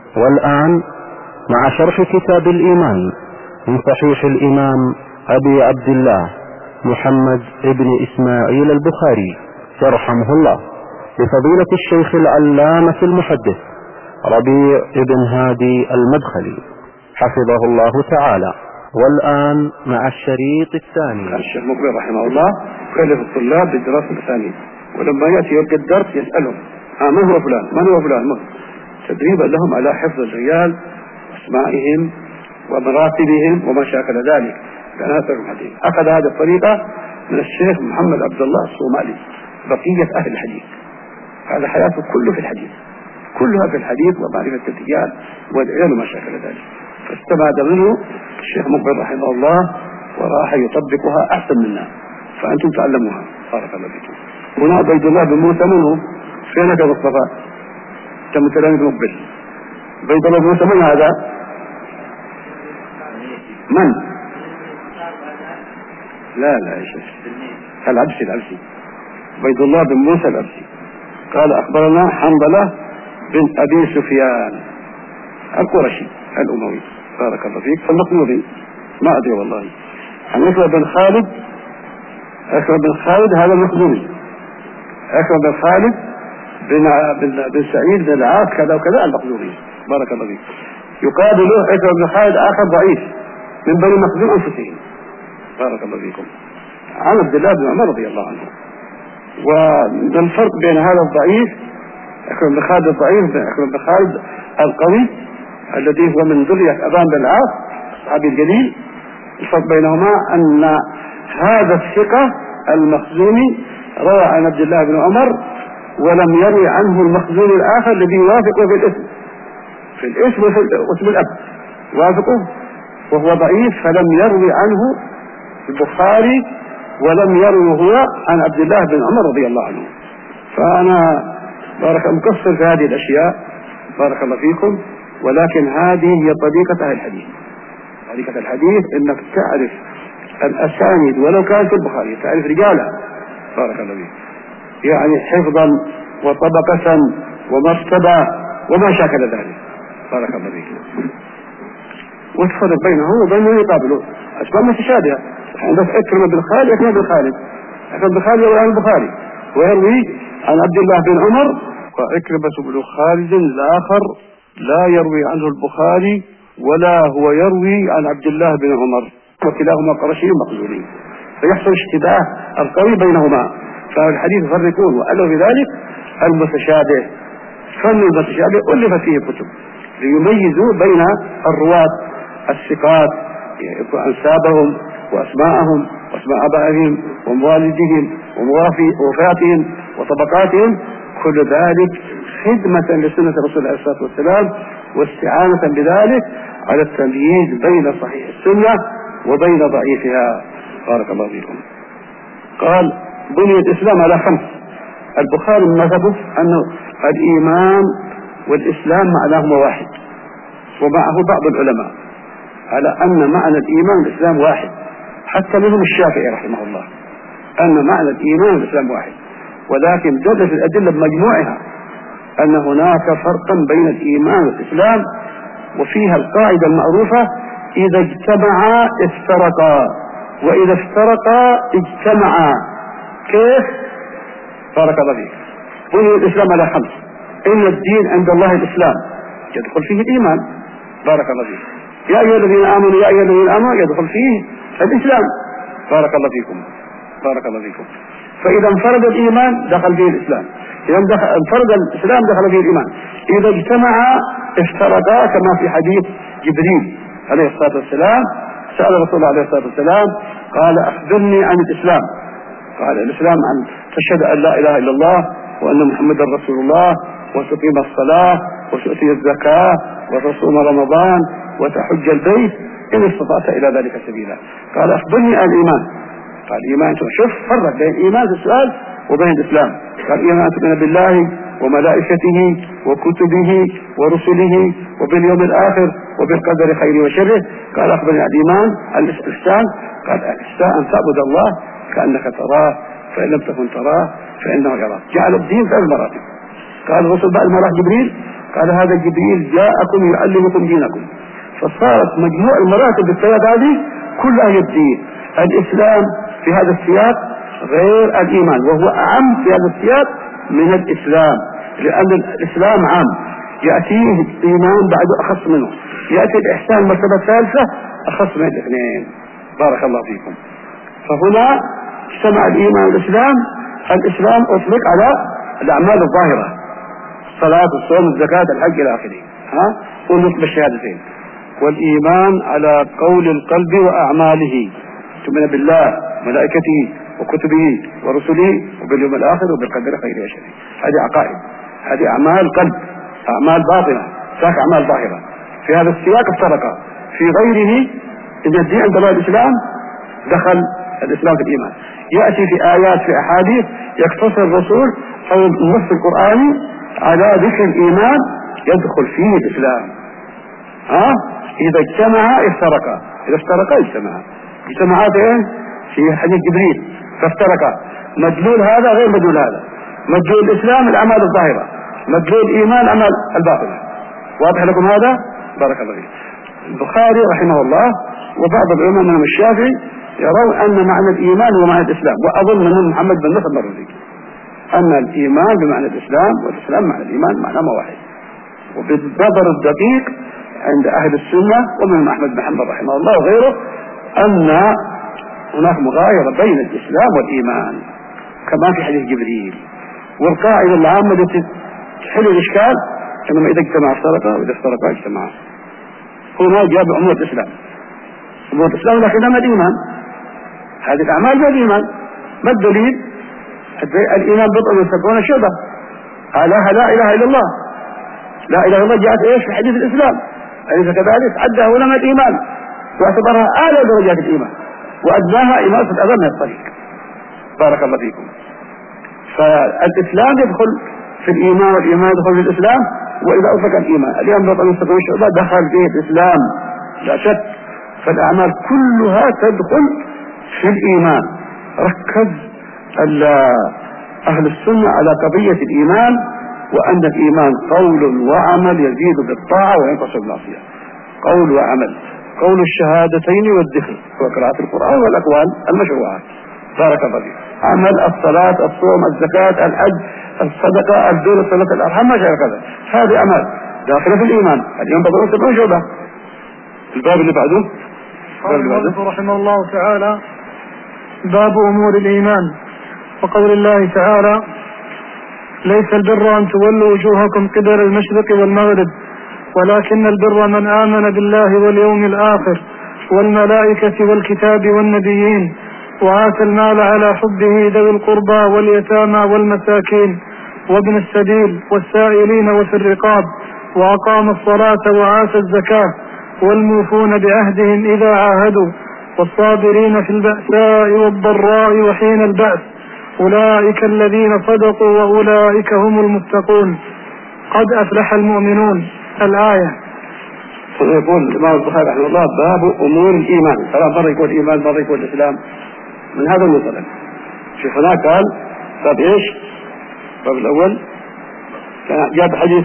والآن مع شرح كتاب الإيمان من صحيح الإمام أبي عبد الله محمد ابن إسماعيل البخاري يرحمه الله، لفضيلة الشيخ العلامة المحدث ربيع بن هادي المدخلي حفظه الله تعالى. والآن مع الشريط الثاني. الشيخ مقبل رحمه الله كلف الطلاب بالدراسة الثانية، ولما يأتي يبقى الدرس يسألهم من هو فلان، من هو فلان، تدريبا لهم على حفظ الرجال واسمائهم ومراتبهم وما شاكل ذلك، لأن هذا الحديث أخذ هذه الطريقة من الشيخ محمد عبد الله الصومالي. بقية أهل الحديث هذا حياته كله في الحديث، كلها في الحديث ومعرفة الرجال والعلم وما شاكل ذلك، فاستماد منه الشيخ مقبل رحمه الله وراح يطبقها أحسن منا، فأنتم تعلموها. بارك الله فيكم. هنا عبيد الله بن موسى منه فينك يا مصطفى؟ كم تلاميذ مقبل؟ عبيد الله بن موسى من هذا؟ من؟ لا يا شيخ، العبسي. عبيد الله بن موسى العبسي قال أخبرنا حنظلة بن أبي سفيان القرشي الأموي، بارك الله فيك. فالمقلوبي ما أدري والله. عن أكرم بن خالد هذا المخزومي، أكرم بن خالد بن سعيد بن العاص كذا وكذا المخزومي، بارك الله فيك. يقابل له أكرم بن خالد آخر ضعيف من بني مخزوم أنفسهم، بارك الله فيكم، عن عبد الله بن عمر رضي الله عنه. والفرق بين هذا الضعيف أكرم بن خالد الضعيف بين أكرم بن خالد القوي الذي هو من ذرية أبان بن العاص الصحابي الجليل، الفرق بينهما أن هذا الثقة المخزومي روى عن عبد الله بن عمر ولم يروي عنه المخزومي الآخر الذي يوافقه في الاسم واسم الأب وافقه، وهو ضعيف فلم يروي عنه البخاري ولم يروي هو عن عبد الله بن عمر رضي الله عنه. فأنا بارك مقصر في هذه الأشياء، بارك الله فيكم. ولكن هذه هي طريقة أهل الحديث. طريقة الحديث إنك تعرف الأسانيد ولو كانت في البخاري، تعرف رجالها، بارك الله فيك، يعني حفظا وطبقة ومرتبة وما شاكل ذلك، بارك الله فيك. وتفرق بينه وبين يقابله أسباب متشابهة. عندك أكرم بن خالد أكرم بن خالد يروي عن البخاري ويروي عن عبد الله بن عمر، وأكرمة بن خالد الآخر لا يروي عنه البخاري ولا هو يروي عن عبد الله بن عمر، وكلاهما قرشي مخزومي، فيحصل اشتباه القوي بينهما. فالحديث يفرقون، وألوا بذلك المتشابه. فن المتشابه ألف فيه كتب ليميزوا بين الرواة الثقات أنسابهم وأسماءهم وأسماء آبائهم وموالدهم ووفاتهم وطبقاتهم، كل ذلك خدمة لسنة رسول الله عليه الصلاة والسلام، واستعانة بذلك على التمييز بين صحيح السنة وبين ضعيفها، بارك الله فيكم. قال بني الإسلام على 5. البخاري مذهبه أن الإيمان والإسلام معناهما واحد، ومعه بعض العلماء على أن معنى الإيمان والإسلام واحد، حتى منهم الشافعي رحمه الله أن معنى الإيمان والإسلام واحد، ولكن دلت الأدلة بمجموعها أن هناك فرقا بين الإيمان والإسلام، وفيها القاعدة المعروفة: إذا اجتمعا افترقا، وإذا افترقا اجتمعا. كيف؟ بارك الله فيك. بني الإسلام على 5. إن الدين عند الله الإسلام، يدخل فيه الإيمان، بارك الله فيك. يا أيها الذين آمنوا يدخل فيه الإسلام، بارك الله فيكم، بارك الله فيكم. فإذا انفرد الإيمان دخل فيه الإسلام، إذا انفرد الإسلام دخل فيه الإيمان. إذا اجتمعا افترقا، كما في حديث جبريل عليه الصلاة والسلام سأل رسول الله عليه الصلاة والسلام قال أخبرني عن الإسلام. قال الإسلام أن تشهد أن لا إله إلا الله وأن محمدا رسول الله، وتقيم الصلاة، وتؤتي الزكاة، وتصوم رمضان، وتحج البيت إن استطعت إلى ذلك سبيلا. قال أخبرني عن الإيمان. قال الإيمان، شوف فرق بين الإيمان في السؤال وبين الإسلام. قال الإيمان تؤمن بالله وملائكته وكتبه ورسله وباليوم الآخر وبالقدر خيره وشره. قال أخبرني عن الإيمان. عن الإحسان، قال الإحسان أن تعبد الله كأنك تراه، فإن لم تكن تراه فإنه يراك. جعل الدين 3 مراتب. قال الرسول بعد ما راح جبريل قال هذا جبريل جاءكم يعلمكم دينكم. فصارت مجموع المراتب بالثلاث هذه كلها هي الدين. الإسلام في هذا السياق غير الإيمان، وهو أعم في هذا السياق من الإسلام، لأن الإسلام عام يأتيه الإيمان بعده أخص منه، يأتي الإحسان المرتبة الثالثة أخص من الاثنين. بارك الله فيكم. فهنا اجتمع الإيمان والإسلام. الإسلام أطلق على الأعمال الظاهرة، الصلاة والصوم والزكاة الحج إلى آخره، ونطلق بالشهادتين. والإيمان على قول القلب وأعماله، تؤمن بالله وملائكته وكتبه ورسله وباليوم الآخر وبالقدر خيره وشره. هذه عقائد، هذه أعمال قلب، أعمال باطنة، ذاك أعمال ظاهرة. في هذا السياق افترقا، في غيره إن الدين عند الله الإسلام دخل الإسلام في الإيمان. يأتي في آيات في أحاديث يقتصر الرسول أو النص القرآني على ذكر الإيمان يدخل فيه الإسلام. إذا اجتمعا افترقا، إذا افترقا اجتمعا. اجتمعات في حديث جبريل فافترقا. مدلول هذا غير مدلول هذا. مدلول الإسلام الأعمال الظاهرة، مدلول الإيمان الأعمال الباطنة. واضح لكم هذا؟ بارك الله فيك. البخاري رحمه الله وبعض العلماء من الشافعي يرون أن معنى الإيمان هو معنى الإسلام، وأظن منهم محمد بن نصر المروزي أن الإيمان بمعنى الإسلام والإسلام معنى الإيمان معنى واحد. وبالنظر الدقيق عند أهل السنة ومن أحمد بن حنبل رحمه الله وغيره أن هناك مغايرة بين الإسلام والإيمان كما في حديث جبريل. والقاعدة العامة التي تحل الإشكال أنما إذا اجتمع افترقا وإذا افترقا اجتمعا. هنا جاء بأمور الإسلام، أمور الإسلام لكنها ما الإيمان. هذه الأعمال ما الإيمان. ما الدليل؟ الإيمان بضع وستون شعبة. قالها لا إله إلا الله. لا إله إلا الله جاءت إيش في حديث الإسلام، أليس كذلك؟ عدها علماء الإيمان واعتبرها أعلى درجات الإيمان وأدناها إماتة الأذى من الطريق. بارك الله فيكم. فالإسلام يدخل في الإيمان والإيمان يدخل في الإسلام. وإذا أطلق الإيمان بضع وستون شعبة دخل فيه الإسلام لا شك. فالأعمال كلها تدخل في الإيمان. ركز أهل السنة على قضية الإيمان، وأن الإيمان قول وعمل يزيد بالطاعة وينقص بالمعصية. قول وعمل، قول الشهادتين والذكر وقراءة القرآن والأقوال المشروعات. بارك الله فيك. عمل الصلاة الصوم الزكاة الحج الصدقة البر صلة الأرحام ما شابه كذا، هذه أعمال داخلة في الإيمان. الإيمان بضع وسبعون شعبة. الباب اللي بعده قال رحمه الله تعالى: باب أمور الإيمان. وقول الله تعالى: ليس البر أن تولوا وجوهكم قبل المشرق والمغرب ولكن البر من آمن بالله واليوم الآخر والملائكة والكتاب والنبيين وآتى المال على حبه ذوي القربى واليتامى والمساكين وابن السبيل والسائلين وفي الرقاب وأقام الصلاة وآتى الزكاة والموفون بعهدهم إذا عاهدوا والصابرين في البأساء والضراء وحين البأس أولئك الذين صدقوا وأولئك هم المتقون قد أفلح المؤمنون. الآية. يقول الإمام البخاري رحمه الله: باب أمور الإيمان. مرة يقول الإيمان، مرة يقول الإسلام. من هذا المنطلق شوف هناك قال باب إيش؟ باب الأول جاب حديث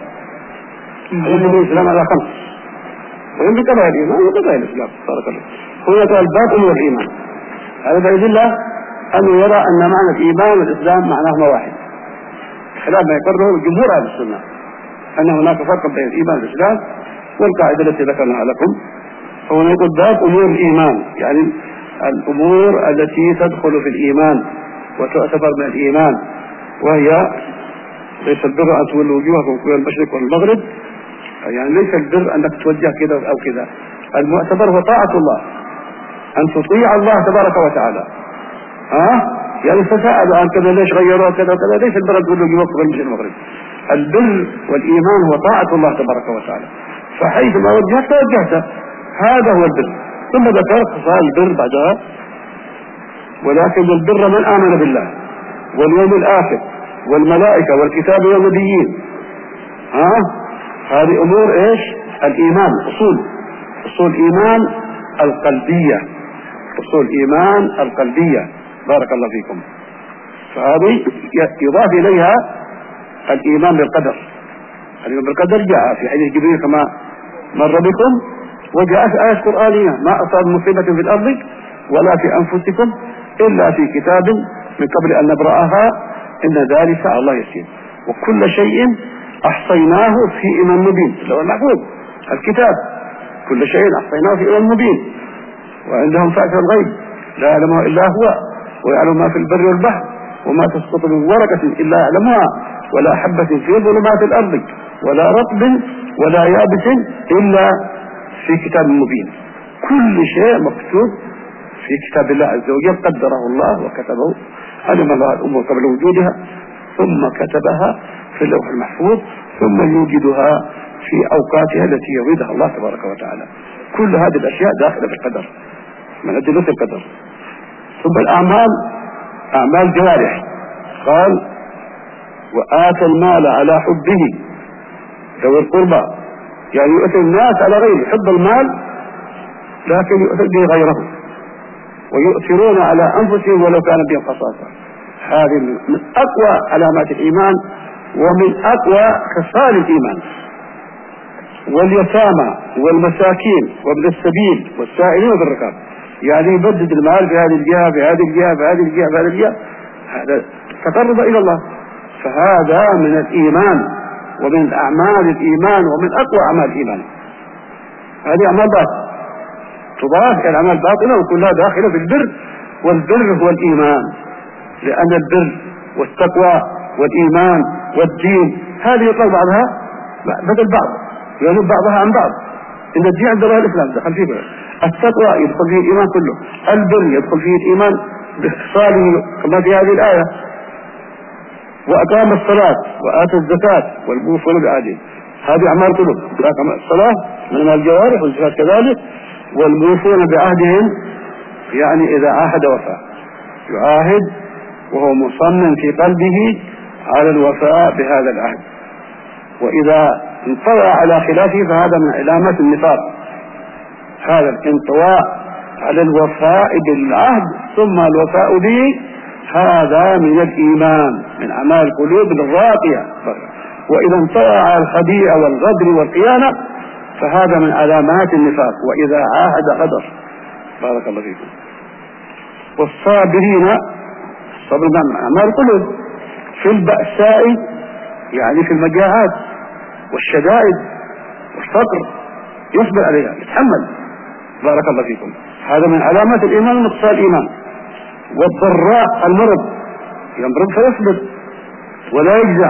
الإسلام على 5 وينبي قضايا الإيمان وقضايا الإسلام. بارك الله. هنا قال باب أمور الإيمان. هذا يدل أنه يرى أن معنى الإيمان والإسلام معناهما واحد، خلاف ما يقرره جمهور أهل السنة أن هناك فرق بين الإيمان والإسلام. والقاعدة التي ذكرناها لكم هو يقول باب أمور الإيمان، يعني الأمور التي تدخل في الإيمان وتعتبر من الإيمان، وهي ليس البر أن تولوا وجوهكم قبل المشرق والمغرب. يعني ليس البر أنك توجه كذا أو كذا، المعتبر هو طاعة الله، أن تطيع الله تبارك وتعالى. يعني تساءلوا عن كذا ليش غيروا كذا وكذا، ليس البر أن تولوا وجوهكم قبل المشرق والمغرب. البر والإيمان هو طاعة الله تبارك وتعالى، فحيث ما وجهت توجهت، هذا هو البر. ثم ذكر خصال البر بعدها: ولكن البر من آمن بالله واليوم الآخر والملائكة والكتاب والنبيين. هذه أمور إيش؟ الإيمان، أصول إيمان القلبية، أصول إيمان القلبية. بارك الله فيكم. فهذه يضاف إليها الإيمان بالقدر، الإيمان بالقدر جاء في حديث جبريل كما مر بكم، وجاءت آية قرآنية: ما أصاب مصيبة في الأرض ولا في أنفسكم إلا في كتاب من قبل أن نبرأها إن ذلك على الله يسير. وكل شيء أحصيناه في إمام مبين، اللي هو المحفوظ الكتاب، كل شيء أحصيناه في إمام مبين. وعندهم فاتح الغيب لا يعلمه إلا هو، ويعلم ما في البر والبحر، وما تسقط من ورقة إلا يعلمها، ولا حبة في ظلمات الأرض ولا رطب ولا يابس إلا في كتاب مبين. كل شيء مكتوب في كتاب الله عز وجل، قدره الله وكتبه، علم الله الأمور قبل وجودها ثم كتبها في اللوح المحفوظ، ثم يوجدها في أوقاتها التي يريدها الله تبارك وتعالى. كل هذه الأشياء داخلة في القدر من أدلة القدر. ثم الأعمال، أعمال جوارح، قال: وآتى المال على حبه ذوي القربى، يعني يؤثر الناس على غيره، يحب المال لكن يؤثر به غيره، ويؤثرون على أنفسهم ولو كان بهم خصاصة. هذه من أقوى علامات الإيمان ومن أقوى خصال الإيمان. واليتامى والمساكين وابن السبيل والسائلين وفي الركاب، يعني يبدد المال في هذه الجهة في هذه الجهة في هذه الجهة في هذه الجهة، هذا تقرب إلى الله. فهذا من الإيمان ومن أعمال الإيمان ومن أقوى أعمال الإيمان. هذه أعمال باطنة تضاف إلى الأعمال الباطنة وكلها داخلة في البر، والبر هو الإيمان، لأن البر والتقوى والإيمان والدين هذه يطلق بعضها بدل بعض، يعني بعضها عن بعض. إن الدين عند الله الإسلام دخل فيه بر. التقوى يدخل فيه الإيمان كله، البر يدخل فيه الإيمان باختصاره كما في هذه الآية: وأقام الصلاة وآتى الزكاة والموفون بعهدهم. هذه أعمال قلوب، الصلاة من الجوارح والزكاة كذلك، والموفون بعهدهم يعني إذا عاهد وفاء، يعاهد وهو مصمم في قلبه على الوفاء بهذا العهد، وإذا انطوى على خلافه فهذا من علامات النفاق. هذا الانطواء على الوفاء بالعهد ثم الوفاء به، هذا من الإيمان، من أعمال القلوب الراقية. وإذا انطوى على الخديعة والغدر والخيانة فهذا من علامات النفاق، وإذا عاهد غدر. بارك الله فيكم. والصابرين، الصبر من أعمال القلوب، في البأساء يعني في المجاعات والشدائد والفقر يصبر عليها، يتحمل. بارك الله فيكم. هذا من علامات الإيمان ونقصان الإيمان. والضراء، المرض، يمرض فيصبر ولا يجزع.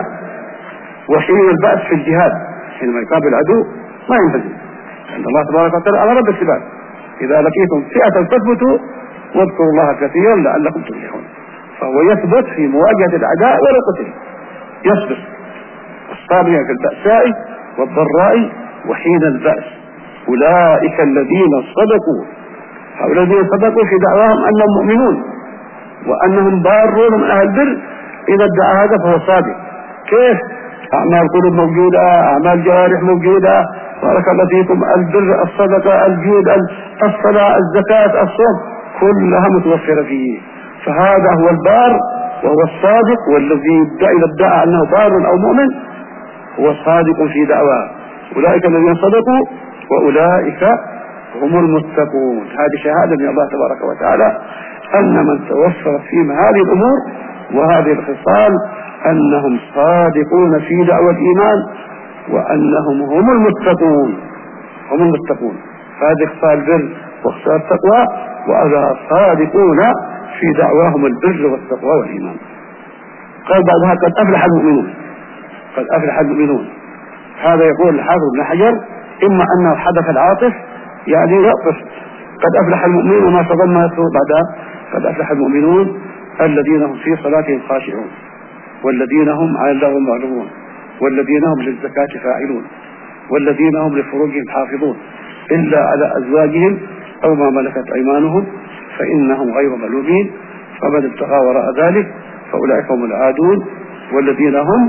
وحين البأس في الجهاد، حينما يقابل العدو ما ينفذ، لأن الله تبارك وتعالى أمر بالثبات: إذا لقيتم فئة فاثبتوا واذكروا الله كثيرا لعلكم تفلحون. فهو يثبت في مواجهة الأعداء ولا قتل، يصبر. الصابرين في البأساء والضراء وحين البأس، أولئك الذين صدقوا. هؤلاء الذين صدقوا في دعواهم أنهم مؤمنون وأنهم بارون من أهل البر، إذا ادعى هذا فهو صادق. كيف؟ أعمال قلوب موجودة، أعمال جوارح موجودة، بارك الله فيكم، البر، الصدقة، الجود، الصلاة، الزكاة، الصوم، كلها متوفرة فيه. فهذا هو البار وهو الصادق، والذي إذا ادعى أنه بار أو مؤمن هو صادق في دعواه. أولئك الذين صدقوا وأولئك هم المتقون. هذه شهادة من الله تبارك وتعالى أن من توفر فيهم هذه الأمور وهذه الخصال أنهم صادقون في دعوة الإيمان وأنهم هم المتقون، هم المتقون. هذه خصال البر وخصال التقوى، وأذا صادقون في دعواهم البر والتقوى والإيمان. قال بعدها: قد أفلح المؤمنون. قد أفلح المؤمنون. هذا يقول الحافظ ابن حجر إما أنه حدث العاطف يعني يقف قد أفلح المؤمنون وما تضمنته بعدها: قد أفلح المؤمنون الذين هم في صلاتهم خاشعون والذين هم عن اللغو معرضون والذين هم للزكاة فاعلون والذين هم لفروجهم حافظون إلا على أزواجهم أو ما ملكت أيمانهم فإنهم غير ملومين فمن ابتغى وراء ذلك فأولئك هم العادون والذين هم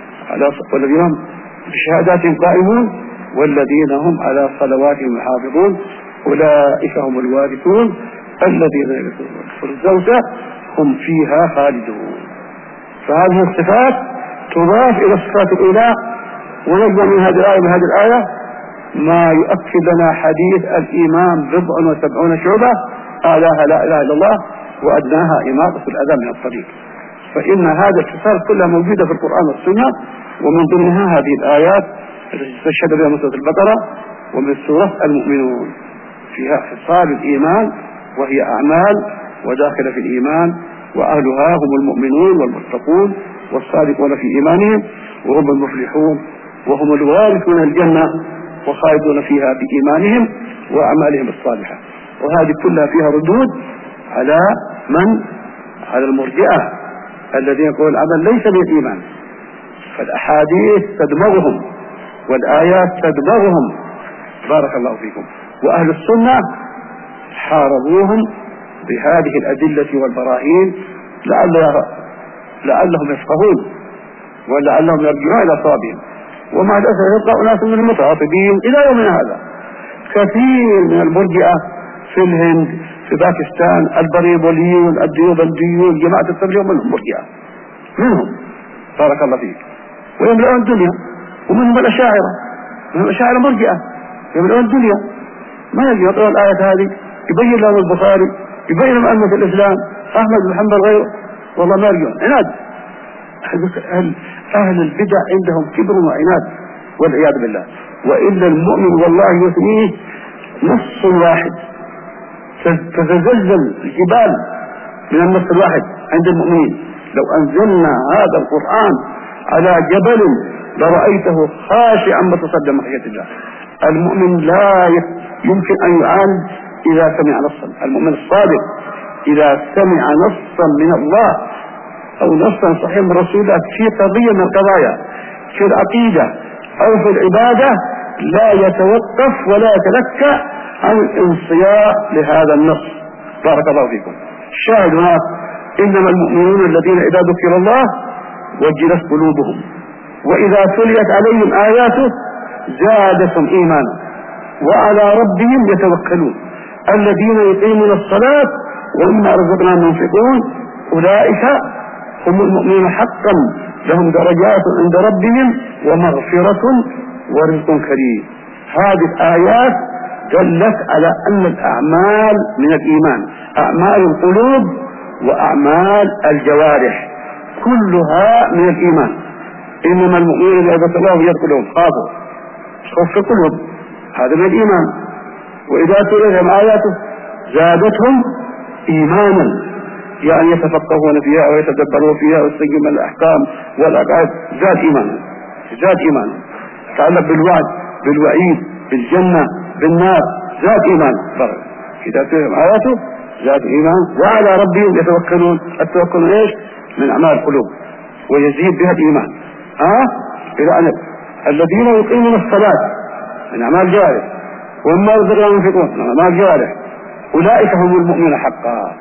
بشهاداتهم قائمون والذين هم على صلواتهم يحافظون أولئك هم الوارثون الذين يرثون الفردوس هم فيها خالدون. فهذه الصفات تضاف إلى الصفات الأولى ونجمع من هذه الآية ومن هذه الآية ما يؤكد لنا حديث الإيمان 70 شعبة، أعلاها لا إله إلا الله وأدناها إماطة الأذى من الطريق. فإن هذا الخصال كلها موجودة في القرآن والسنة، ومن ضمنها هذه الآيات التي استشهد بها من سورة البقرة ومن سورة المؤمنون، فيها خصال الإيمان وهي أعمال وداخلة في الإيمان، وأهلها هم المؤمنون والمتقون والصادقون في إيمانهم، وهم المفلحون وهم الوارثون الجنة وخالدون فيها بإيمانهم وأعمالهم الصالحة. وهذه كلها فيها ردود على من؟ على المرجئة الذين يقولون العمل ليس بالإيمان. فالأحاديث تدمغهم والآيات تدمغهم، بارك الله فيكم. وأهل السنة حاربوهم بهذه الأدلة والبراهين لعلهم يفقهون ولعلهم يرجعون إلى صوابهم. ومع الأسف يبقى أناس من المتعاطبين إلى يومنا هذا. كثير من المرجئة في الهند، في باكستان، البريبوليون، الديوبنديون، جماعة التبليغ، منهم مرجئة، منهم بارك الله فيك، ويملؤون الدنيا. ومنهم الأشاعرة، منهم الأشاعرة مرجئة يملؤون الدنيا. ما يجي يقرأ الآية هذه يبين لهم البخاري، يبين لهم أئمة الإسلام أحمد بن حنبل غيره، والله ما يرجعون، عناد. أهل البدع عندهم كبر وعناد والعياذ بالله. وإلا المؤمن والله يثنيه نص واحد، تتزلزل الجبال من النص الواحد عند المؤمنين. لو أنزلنا هذا القرآن على جبل لرأيته خاشعا متصدعا من خشية الله. المؤمن لا يمكن أن يعاند إذا سمع نصا. المؤمن الصادق إذا سمع نصا من الله أو نصا صحيح من رسول الله في قضية من القضايا في العقيدة أو في العبادة لا يتوقف ولا يتلكأ عن الانصياع لهذا النص. بارك الله فيكم. الشاهد هنا إنما المؤمنون الذين إذا ذكر الله وجلت قلوبهم وإذا تليت عليهم آياته زادتهم إيمانا وعلى ربهم يتوكلون الذين يقيمون الصلاة ومما رزقناهم ينفقون أولئك هم المؤمنون حقا لهم درجات عند ربهم ومغفرة ورزق كريم. هذه الآيات دلت على أن الأعمال من الإيمان، أعمال القلوب وأعمال الجوارح كلها من الإيمان. إنما المؤمنون إذا ذكر الله يدخلهم خافوا خوف في القلوب، هذا من الإيمان. وإذا تليهم آياته زادتهم إيمانا، يعني يتفقهون فيها ويتدبرون فيها ويستجيبون الأحكام والأقعاد، زاد إيمانا، زاد إيمانا. تعلق بالوعد بالوعيد بالجنة بالنار، زاد إيمان. إذا تليهم آياته زاد إيمان وعلى ربهم يتوكلون. التوكل إيش؟ من أعمال القلوب ويزيد بها الإيمان. إلى أن الذين يقيمون الصلاة من أعمال الجوارح وما رزقناهم ينفقون من أعمال الجوارح أولئك هم المؤمنون حقا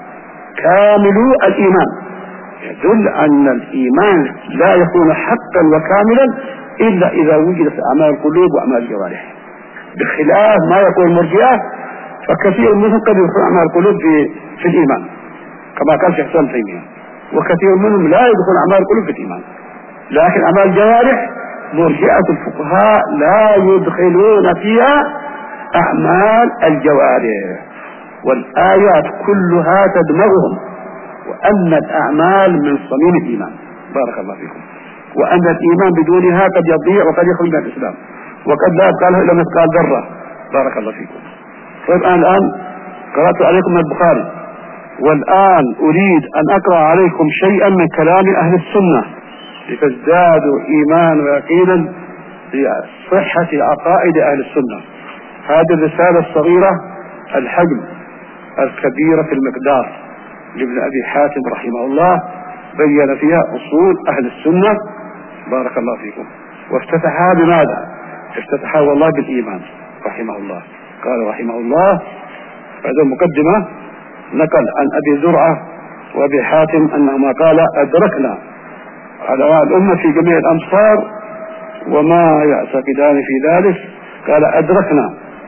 كاملو الإيمان. يدل أن الإيمان لا يكون حقا وكاملا إلا إذا وجدت أعمال القلوب وأعمال الجوارح، بخلاف ما يقول المرجئة، فكثير منهم قد يدخل أعمال القلوب في الإيمان كما قال شيخ الإسلام ابن تيمية، وكثير منهم لا يدخل أعمال القلوب في الإيمان. لكن أعمال الجوارح مرجئة الفقهاء لا يدخلون فيها أعمال الجوارح، والآيات كلها تدمغهم، وأن الأعمال من صميم الإيمان. بارك الله فيكم. وأن الإيمان بدونها قد يضيع وقد يخرج من الإسلام وقد لا يبقى له إلا مثقال ذرة. بارك الله فيكم. طيب الآن قرأت عليكم البخاري، والآن أريد أن أقرأ عليكم شيئا من كلام أهل السنة لتزدادوا إيمان ويقينا بصحة عقائد أهل السنة. هذه الرسالة الصغيرة الحجم الكبيرة في المقدار لابن أبي حاتم رحمه الله بين فيها أصول أهل السنة. بارك الله فيكم. وافتتحها بماذا؟ افتتحها والله بالإيمان رحمه الله. قال رحمه الله هذا المقدمة نقل عن أبي زرعة وأبي حاتم أنهما قال أدركنا علماء الأمة في جميع الأمصار وما يعتقدان في ذلك. قال أدركنا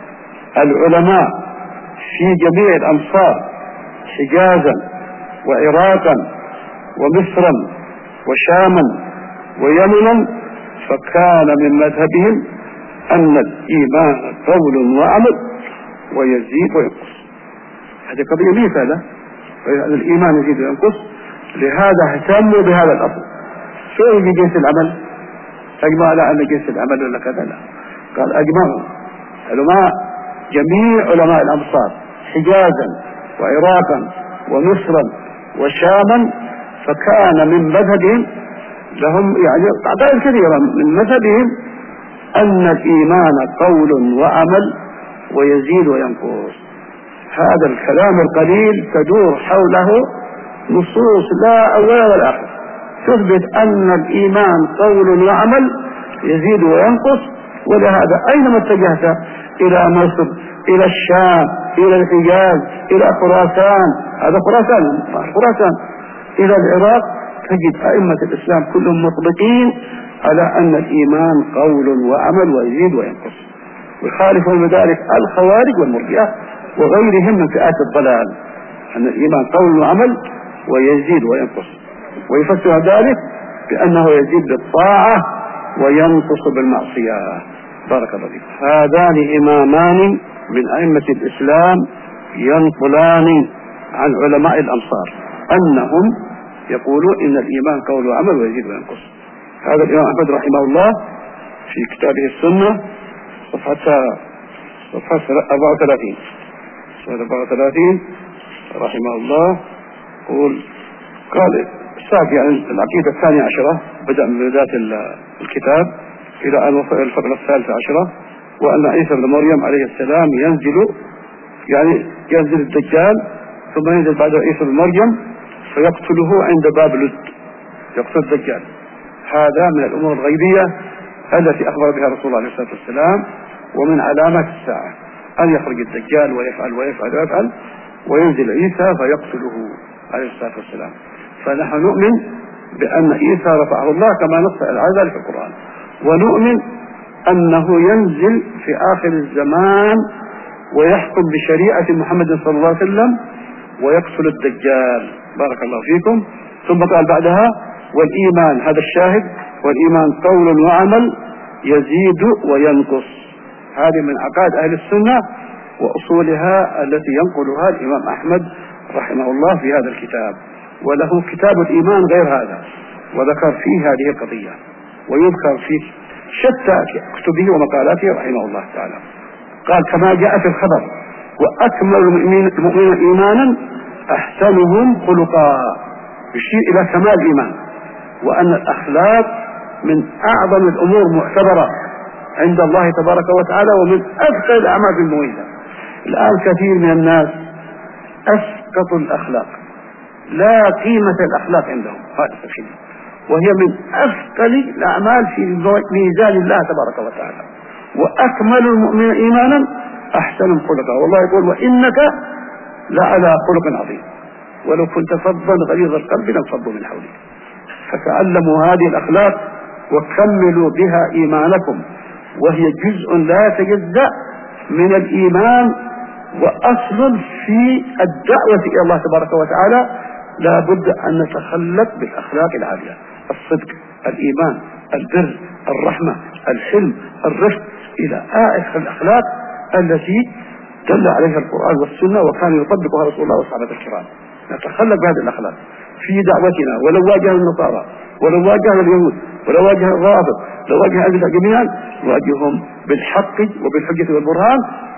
العلماء في جميع الأمصار حجازا وعراقا ومصرا وشاما ويمنا فكان من مذهبهم أن الإيمان قول وعمل ويزيد وينقص. هذه قضية مثالة، أن الإيمان يزيد وينقص. لهذا اهتموا بهذا الأصل. شو في جنس العمل؟ أجمع على أن جنس العمل ولا كذا؟ لا، قال أجمعوا علماء جميع علماء الأمصار حجازا وعراقا ومصرا وشاما، فكان من مذهبهم لهم يعني قضايا كثيرة من مذهبهم أن الإيمان قول وعمل ويزيد وينقص. هذا الكلام القليل تدور حوله نصوص لا أول ولا آخر تثبت أن الإيمان قول وعمل يزيد وينقص. ولهذا أينما اتجهت، إلى مصر، إلى الشام، إلى الحجاز، إلى خراسان، هذا خراسان، إلى العراق، تجد أئمة الإسلام كلهم مطبقين على أن الإيمان قول وعمل ويزيد وينقص. ويخالفون ذلك الخوارج والمرجئة وغيرهم من فئات الضلال، أن الإيمان قول وعمل ويزيد وينقص، ويفسر ذلك بأنه يزيد بالطاعة وينقص بالمعصية. بارك الله فيك. هذان إمامان من أئمة الإسلام ينقلان عن علماء الأمصار أنهم يقولون إن الإيمان قول وعمل ويزيد وينقص. هذا الإمام أحمد رحمه الله في كتابه السنة صفحة 34 رحمه الله قال الساق يعني العقيدة 12 بدأ من بداية الكتاب إلى أن وصل الفقرة 13، وأن عيسى بن مريم عليه السلام ينزل الدجال، ثم ينزل بعد عيسى بن مريم فيقتله عند باب لد، يقتل الدجال. هذا من الأمور الغيبية التي أخبر بها رسول الله عليه الصلاة والسلام، ومن علامات الساعة أن يخرج الدجال ويفعل وينزل عيسى فيقتله عليه الصلاة والسلام. فنحن نؤمن بأن عيسى رفعه الله كما نص على ذلك في القرآن، ونؤمن أنه ينزل في آخر الزمان ويحكم بشريعة محمد صلى الله عليه وسلم ويقتل الدجال. بارك الله فيكم. ثم قال بعدها والإيمان، هذا الشاهد، والإيمان قول وعمل يزيد وينقص. هذه من عقائد أهل السنة وأصولها التي ينقلها الإمام أحمد رحمه الله في هذا الكتاب، وله كتاب الإيمان غير هذا وذكر فيه هذه القضية، ويذكر في شتى كتبه ومقالاته رحمه الله تعالى. قال كما جاء في الخبر وأكمل المؤمنين إيمانا أحسنهم خلقا، يشير إلى كمال الإيمان، وأن الأخلاق من أعظم الأمور معتبرة عند الله تبارك وتعالى ومن أثقل الأعمال في الموازنة. الآن كثير من الناس أسقطوا الأخلاق، لا قيمة الأخلاق عندهم هذا الشيء، وهي من أثقل الأعمال في ميزان الله تبارك وتعالى. وأكمل المؤمن إيمانا أحسنهم خلقا، والله يقول وإنك لعلى خلق عظيم ولو كنت فظا غليظ القلب لانفضوا من حولك. فتعلموا هذه الأخلاق وكملوا بها إيمانكم، وهي جزء لا يتجزأ من الإيمان وأصل في الدعوة إلى الله تبارك وتعالى. لا بد أن نتخلق بالأخلاق العالية: الصدق، الإيمان، البر، الرحمة، الحلم، الرفق، إلى آخر الأخلاق التي دل عليها القرآن والسنة وكان يطبقها رسول الله والصحابة الكرام. نتخلق بهذه الأخلاق في دعوتنا، ولو واجه النصارى، ولو واجه اليهود، ولو واجه الرافض، لو واجه البدع جميعا، نواجههم بالحق وبالحجة والبرهان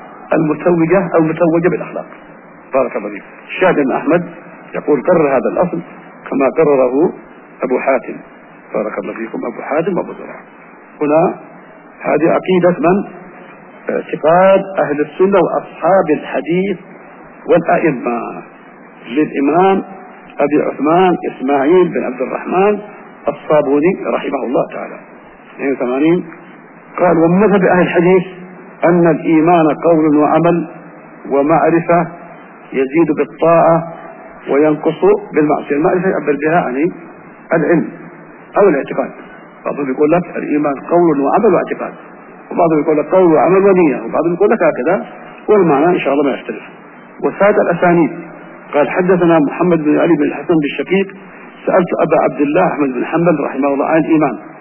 المتوجة بالأخلاق. بارك الله فيك. الشاهد أن أحمد يقول قرر هذا الأصل كما قرره أبو حاتم. بارك الله فيكم. أبو حاتم وأبو زرع. هنا هذه عقيدة من؟ اعتقاد أهل السنة وأصحاب الحديث والأئمة للإمام أبي عثمان إسماعيل بن عبد الرحمن الصابوني رحمه الله تعالى 82. قال ومذهب أهل الحديث أن الإيمان قول وعمل ومعرفة يزيد بالطاعة وينقص بالمعصية. المعرفة يعبر بها عن العلم أو الاعتقاد. بعضهم يقول لك الإيمان قول وعمل واعتقاد، وبعضهم يقول لك قول وعمل ونية، وبعضهم يقول لك هكذا، والمعنى إن شاء الله ما يختلف. وساد الأسانيد قال حدثنا محمد بن علي بن الحسن بالشقيق سألت أبا عبد الله أحمد بن حنبل رحمه الله عن الإيمان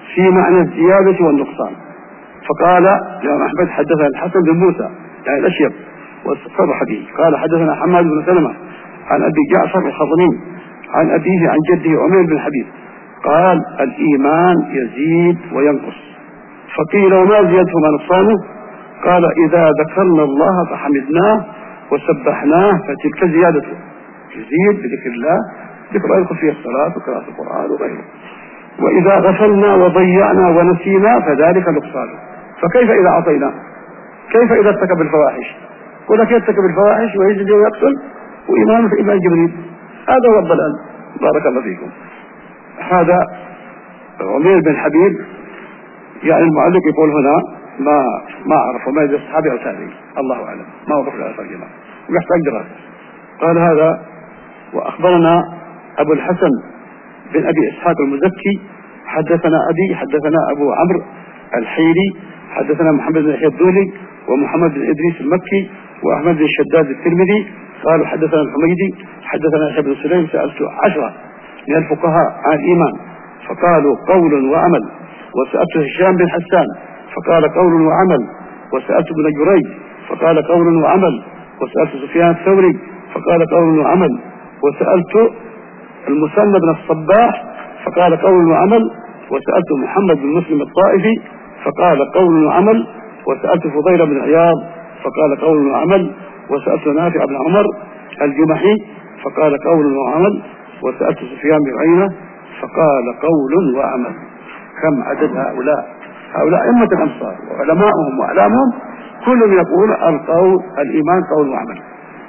في معنى الزيادة والنقصان. فقال الإمام أحمد حدثنا الحسن بن موسى يعني الأشيب والصرح به قال حدثنا حماد بن سلمة عن أبي جعفر الخضرمي عن أبيه عن جده عمير بن حبيب قال الإيمان يزيد وينقص. فقيل وما زيادته وما نقصانه؟ قال إذا ذكرنا الله فحمدناه وسبحناه فتلك زيادته، يزيد بذكر الله، ذكر يدخل فيه الصلاة وقراءة القرآن وغيره. وإذا غفلنا وضيعنا ونسينا فذلك نقصانه. فكيف إذا عصينا؟ كيف إذا ارتكب الفواحش؟ يقول لك يرتكب الفواحش ويجد ويقتل وإيمانه في إيمان جبريل. هذا هو الضلال. بارك الله فيكم. هذا عمير بن حبيب يعني المعلق يقول هنا ما أعرف وما يدري الصحابي أو تابعي، الله أعلم، ما وقف له ترجمة ويحتاج دراسة. قال هذا وأخبرنا أبو الحسن بن أبي إسحاق المزكي حدثنا أبو عمرو الحيري حدثنا محمد بن يحيى الدولي ومحمد بن إدريس المكي وأحمد بن الشداد الترمذي قالوا حدثنا الحميدي حدثنا يحيى بن سليم. سألت 10 من الفقهاء عن الإيمان فقالوا قول وعمل. وسألت هشام بن حسان فقال قول وعمل. وسألت ابن جريج فقال قول وعمل. وسألت سفيان الثوري فقال قول وعمل. وسألت المثنى بن الصباح فقال قول وعمل. وسألت محمد بن مسلم الطائفي فقال قول وعمل. وسألت فضيل بن عياض فقال قول وعمل. وسألت نافع بن عمر الجمحي فقال قول وعمل. وسألت سفيان بن عيينة فقال قول وعمل. كم عدد هؤلاء أئمة الأمصار وعلماؤهم وأعلامهم كلهم يقول الإيمان قول وعمل.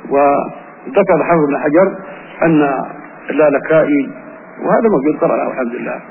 وذكر حافظ بن حجر أن اللالكائي وهذا موجود قرأناه الحمد لله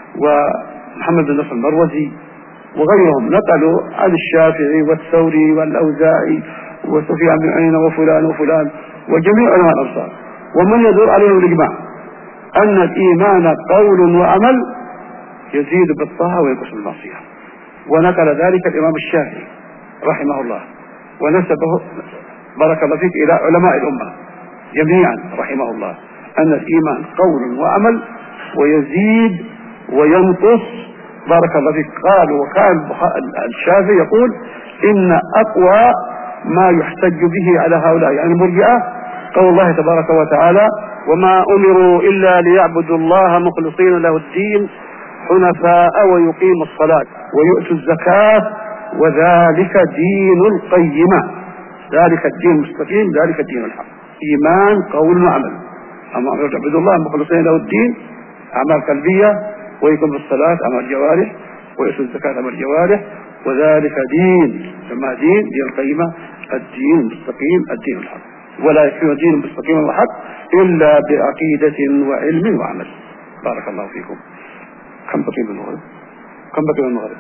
ومحمد بن نصر المروزي وغيرهم نقلوا عن الشافعي والثوري والأوزاعي وسفيان بن عيينة وفلان وفلان وجميع علماء الأمصار ومن يدور عليهم الإجماع أن الإيمان قول وعمل يزيد بالطاعة وينقص بالمعصية. ونقل ذلك الإمام الشافعي رحمه الله ونسبه بارك الله فيك إلى علماء الأمة جميعا رحمه الله أن الإيمان قول وعمل ويزيد وينقص. بارك الله فيك. قال وكان الشافعي يقول إن أقوى ما يحتج به على هؤلاء يعني المرجئة قول الله تبارك وتعالى وما أمروا إلا ليعبدوا الله مخلصين له الدين حنفاء ويقيموا الصلاة ويؤتوا الزكاة وذلك دين القيمة. ذلك الدين المستقيم ذلك الدين الحق. إيمان قول وعمل. أما يعبدوا الله مخلصين له الدين أعمال قلبية ويقيموا الصلاة أعمال جوارح ويؤتوا الزكاة أعمال جوارح وذلك دين كما دين القيمة الدين المستقيم الدين الحق. ولا يكون الدين المستقيم والحق إلا بعقيدة وعلم وعمل. بارك الله فيكم. كم بقي من المغرب؟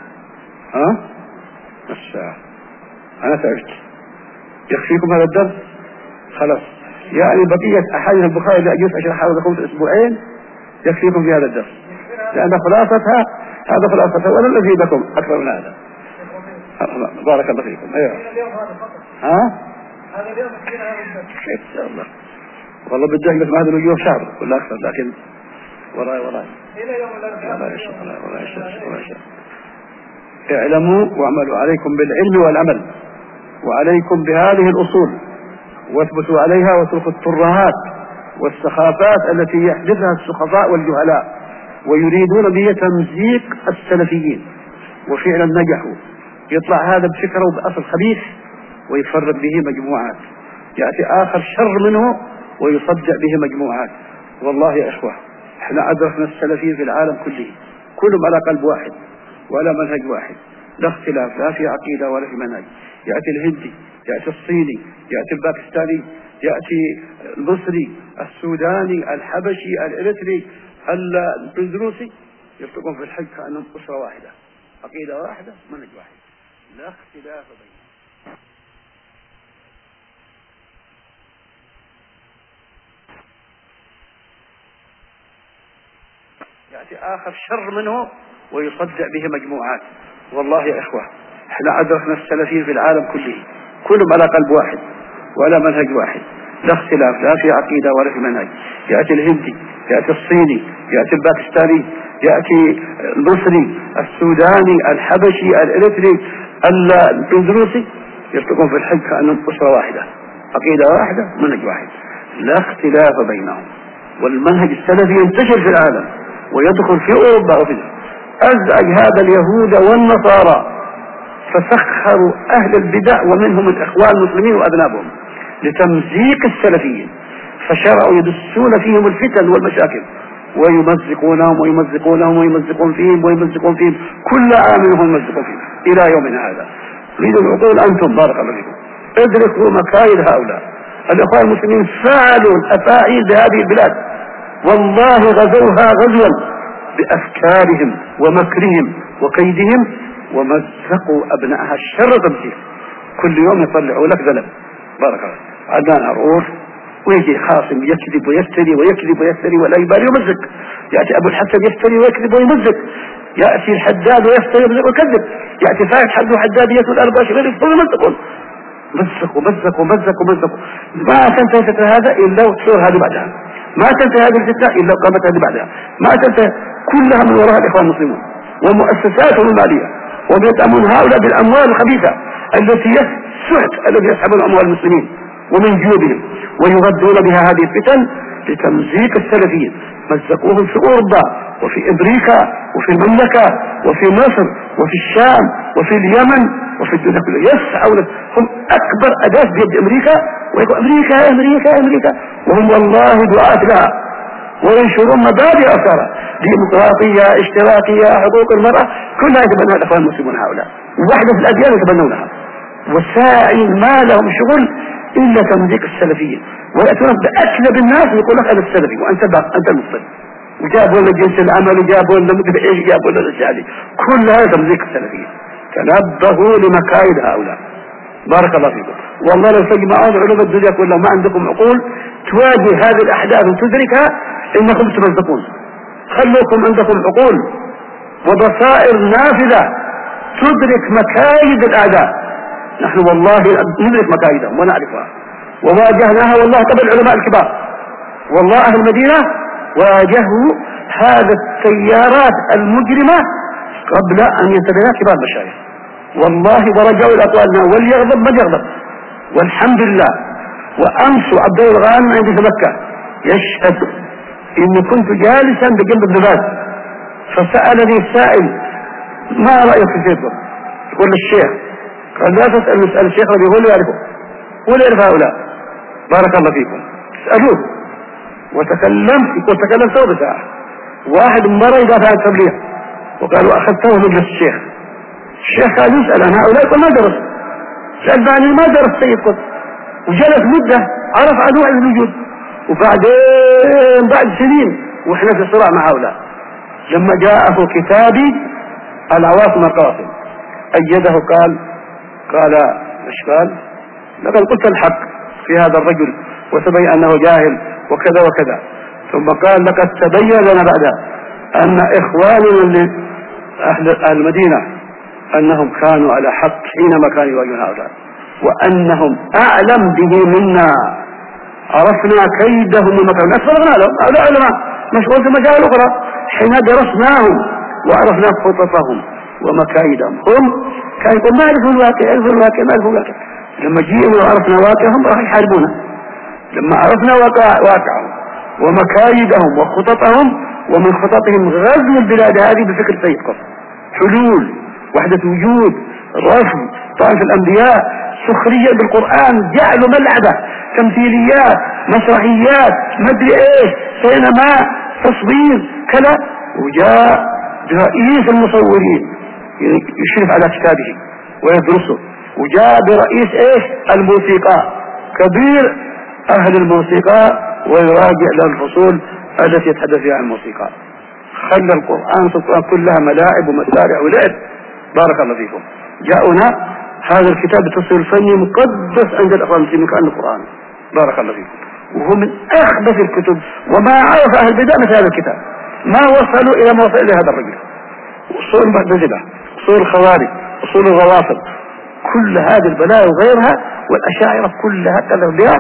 الساعة. أنا تعبت. يكفيكم هذا الدرس؟ خلاص يعني بقية أحاديث البخاري إذا أجلس عشان أحاول أقوم في أسبوعين يكفيكم في هذا الدرس لأن خلاصتها هذا خلاصتها ولن أزيدكم أكثر من هذا. بارك الله فيكم. أيوة. هذا اليوم كثير هذا الدرس إن شاء الله. والله بدي أجلس مع هذا اليوم شهر ولا أكثر لكن وراي إلى يوم الأربعاء ولا شيء. اعلموا واعملوا عليكم بالعلم والعمل وعليكم بهذه الأصول واثبتوا عليها واتركوا الترهات والسخافات التي يحدثها السخفاء والجهلاء ويريدون به تمزيق السلفيين وفعلا نجحوا. يطلع هذا بفكره بأصل خبيث ويفرق به مجموعات يأتي آخر شر منه ويصدع به مجموعات. والله يا إخوة احنا أدركنا السلفيين في العالم كله كلهم على قلب واحد وعلى منهج واحد لا اختلاف لا في عقيدة ولا في منهج. يأتي الهندي يأتي الصيني يأتي الباكستاني يأتي المصري السوداني الحبشي الإريتري البندروسي يلتقون في الحج كأنهم أسرة واحدة عقيدة واحدة منهج واحد لا اختلاف بينهم. يأتي آخر شر منه ويصدع به مجموعات. والله يا إخوة احنا أدركنا السلفيين في العالم كله كلهم على قلب واحد وعلى منهج واحد لا اختلاف لا في عقيدة ولا في منهج. يأتي الهندي، يأتي الصيني، يأتي الباكستاني، يأتي المصري، السوداني، الحبشي، الإريتري، الاندونيسي، يلتقون في الحج كأنهم أسرة واحدة، عقيدة واحدة، منهج واحد، لا اختلاف بينهم. والمنهج السلفي ينتشر في العالم ويدخل في أوروبا وفي أزعج هذا اليهود والنصارى، فسخروا أهل البدع ومنهم الإخوان المسلمين وأذنابهم لتمزيق السلفيين، فشرعوا يدسون فيهم الفتن والمشاكل ويمزقونهم ويمزقونهم ويمزقون فيهم كل عام هم يمزقون فيهم إلى يومنا هذا. أريد العقول أنتم بارك الله فيكم ادركوا مكايد هؤلاء الإخوان المسلمين. فعلوا الأفاعيل بهذه البلاد، والله غزوها غزوا بأفكارهم ومكرهم وكيدهم، ومزقوا أبنائها الشر تمزيق. كل يوم يطلعوا لك ذلب بارك الله. عدنان عرور ويجي خاصم يكذب ويفتري ويكذب ويفتري ولا يبالي ويمزق. يأتي أبو الحسن يفتري ويكذب ويمزق. يأتي الحداد ويفتري ويكذب. يأتي فايت حد حداد يأتي الأربعة شغل ويمزقون. مزقوا. ما تنتهي هذا إلا وتصور هذه بعدها، ما تنتهي هذه الفتنة إلا وقامت هذه بعدها، ما تنتهي كلها من وراء الإخوان المسلمون ومؤسساتهم المالية، ويدعمون هؤلاء بالأموال الخبيثة التي الذي يسحبون أموال المسلمين ومن جيوبهم ويغذون بها هذه الفتن لتمزيق السلفيين. مزقوهم في أوروبا وفي أمريكا وفي المملكة وفي مصر وفي الشام وفي اليمن وفي الدنيا كلها. يسعون، هم أكبر أداة بيد أمريكا، ويقول أمريكا وهم والله دعاة لها وينشرون مبادئ أفكارها ديمقراطية اشتراكية حقوق المرأة كلها يتبناها الأخوان المسلمون هؤلاء، ووحدة في الأديان يتبنونها، وسائل ما لهم شغل إلا تمزيق السلفيين. ويأتون بأكلب الناس ويقول لك أنا السلفي وأنت المسلم، وجابوا لنا جنس العمل وجابوا لنا مدري ايش جابوا لنا الاشياء دي كلها تمزيق السلفيين. تنبهوا لمكايد هؤلاء بارك الله فيكم. والله لو تجمعون علوم الدنيا كلها ما عندكم عقول تواجه هذه الأحداث وتدركها إنكم تمزقون. خلوكم عندكم عقول وبصائر نافذة تدرك مكايد الأعداء. نحن والله ندرك مكايدهم ونعرفها وواجهناها والله قبل العلماء الكبار. والله أهل المدينة واجهوا هذا التيارات المجرمة قبل أن ينتبه كبار المشايخ والله، ورجعوا إلى أقوالنا وليغضب من يغضب والحمد لله. وأمس عبد الغانم عندي في مكة يشهد إني كنت جالسا بجنب ابن باز فسألني السائل ما رأيك في شيخكم؟ يقول للشيخ قال لا تسأل مسألة الشيخ الذي هو اللي يعرفه ولا يعرف هؤلاء بارك الله فيكم اسألوه. وتكلمت سوى بساعة. واحد مرة يدافع عن التبليغ وقالوا أخذته مجلس الشيخ قال يسأل عن هؤلاء يقول ما درس، سألني ما درس سيد قطب، وجلس مدة عرف عنه الوجود، وبعدين بعد سنين وإحنا في صراع مع هؤلاء لما جاءه كتابي العواصم القواصم أيده قال مش قال لقد قلت الحق في هذا الرجل وتبين أنه جاهل وكذا وكذا، ثم قال لقد تبين لنا بعد أن إخواننا من أهل المدينة أنهم كانوا على حق حينما كانوا يواجهون هؤلاء وأنهم أعلم به منا، عرفنا كيدهم ومكرهم أسفرنا لهم هؤلاء علماء مشغول في مجال أخرى حين درسناهم وعرفنا خططهم ومكايدهم. هم كانوا يقول ما يعرفوا الواقع لما جيئوا وعرفنا واقعهم راح يحاربونا. لما عرفنا واقعهم ومكايدهم وخططهم ومن خططهم غزو البلاد هذه بفكر سيد قطب، حلول، وحدة وجود، رفض طائف الأنبياء، سخرية بالقرآن، جعلوا ملعبة، تمثيليات، مسرحيات، مدري ايش، سينما، تصوير كذا. وجاء رئيس المصورين يشرف على كتابه ويدرسه، وجاء برئيس ايش الموسيقى كبير أهل الموسيقى ويراجع له الفصول التي يتحدث فيها عن الموسيقى. خلى القرآن كلها ملاعب ومسارح ولعب بارك الله فيكم. جاءنا هذا الكتاب التصوير الفني مقدس عند الأخوان المسلمين كأنه القرآن بارك الله فيكم، وهو من أخبث الكتب. وما عرف أهل البدع مثل هذا الكتاب، ما وصلوا إلى ما وصل إلى هذا الرجل. أصول المعتزلة، أصول الخوارج، أصول الروافض، كل هذه البلايا وغيرها والأشاعرة كلها كالأغبياء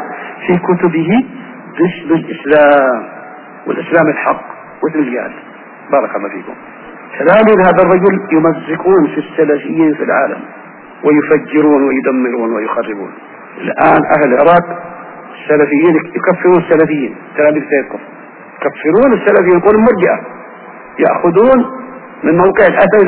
في كتبه باسم الإسلام والإسلام الحق واسم قال. بارك الله فيكم. كذلك هذا الرجل يمزقون في السلفيين في العالم ويفجرون ويدمرون ويخربون. الآن أهل العراق السلفيين يكفرون السلفيين، كذلك سيدكم يكفرون السلفيين، يقولون مرجئة، يأخذون من موقع الأثر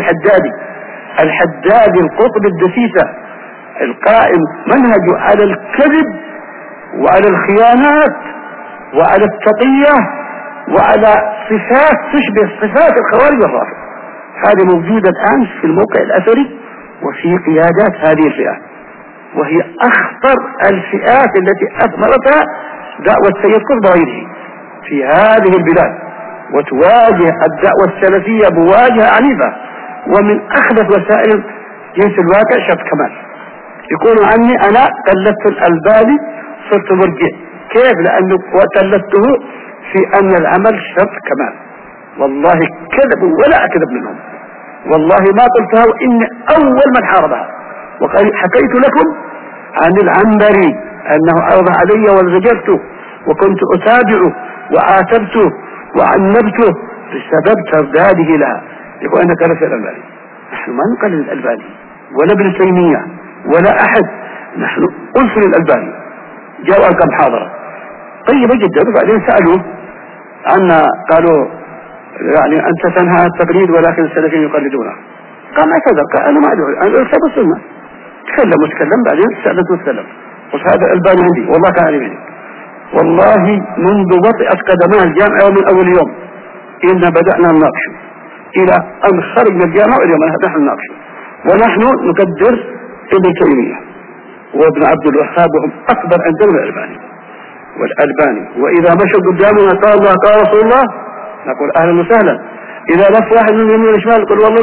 الحدادي القطب الدسيسة القائم منهجه على الكذب وعلى الخيانات وعلى التقية وعلى صفات تشبه صفات الخوارج والرافضة. هذه موجودة الآن في الموقع الأثري وفي قيادات هذه الفئة، وهي أخطر الفئات التي أثمرتها دعوة سيد قطب وغيره في هذه البلاد، وتواجه الدعوة السلفية بواجهة عنيفة. ومن أحدث وسائل جنس الواقع شرط كمال، يقولوا عني أنا قلدت الألباني صرت مرجع. كيف؟ لأنه وقلدته في أن العمل شرط كمال. والله كذب ولا أكذب منهم، والله ما قلتها وإني أول من حاربها. وحكيت لكم عن العنبري أنه عرض علي وزجرته وكنت أتابعه وعاتبته وعنبته بسبب ترداده لها. يقول أنا كرس الألباني. نحن ما نقلد الألباني ولا ابن تيمية ولا أحد، نحن أنصر الألباني. جاءوا كم محاضرة طيبة جدا، وبعدين سألوه عنا قالوا يعني أنت تنهى التقليد ولكن السلفيين يقلدونه. قال ما كذا، قال أنا ما أدعو، أنا أرسل السنة. تكلم بعدين سألت وتكلم، قلت هذا الألباني عندي والله كان عندي، والله منذ وطئت قدماه الجامعة ومن أول يوم إن بدأنا نناقش إلى أن خرج من الجامعة واليوم نحن نناقش. ونحن نقدر ابن تيمية وابن عبد الوهاب وهم أكبر عندنا من الألباني والألباني. وإذا مشوا قدامنا قال الله قال رسول الله نقول أهلا وسهلا. إذا لف واحد من اليمين والشمال نقول والله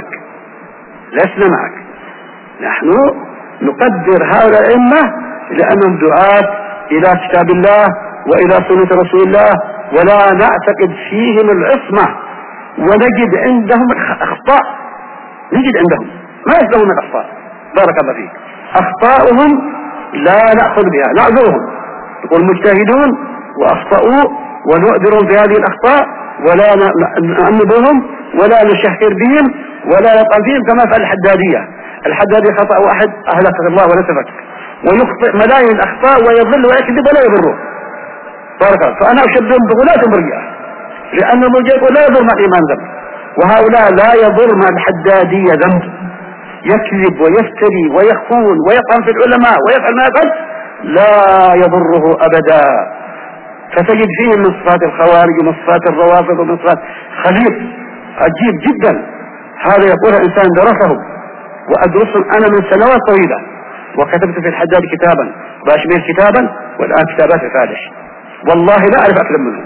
لسنا معك. نحن نقدر هؤلاء الأئمة لأنهم دعاة إلى كتاب الله وإلى سنة رسول الله، ولا نعتقد فيهم العصمة، ونجد عندهم أخطاء، نجد عندهم ما يسلمون الأخطاء. بارك الله فيك. أخطاؤهم لا نأخذ بها، نعذرهم، يقول مجتهدون وأخطأوا ونؤذرهم في هذه الأخطاء ولا نأنبهم ولا نشهر بهم ولا نطعن فيهم كما فعل الحدادية خطأ واحد أهلكه الله ونسفك، ويخطئ ملايين الأخطاء ويضل ويكذب ولا يضره. بارك الله. فأنا أشبههم بغلاة مرجئة، لأن المرجئة لا يضر مع الإيمان ذنب، وهؤلاء لا يضر مع الحدادية ذنب، يكذب ويفتري ويخون ويطعن في العلماء ويفعل ما يفعل لا يضره أبدا. فتجد فيه من صفات الخوارج ومن صفات الروافض ومن صفات خليط عجيب جدا. هذا يقولها إنسان درسه وأدرسه أنا من سنوات طويلة، وكتبت في الحداد كتابا باشمير كتابا والآن كتابات فادش، والله لا أعرف أكثر منه.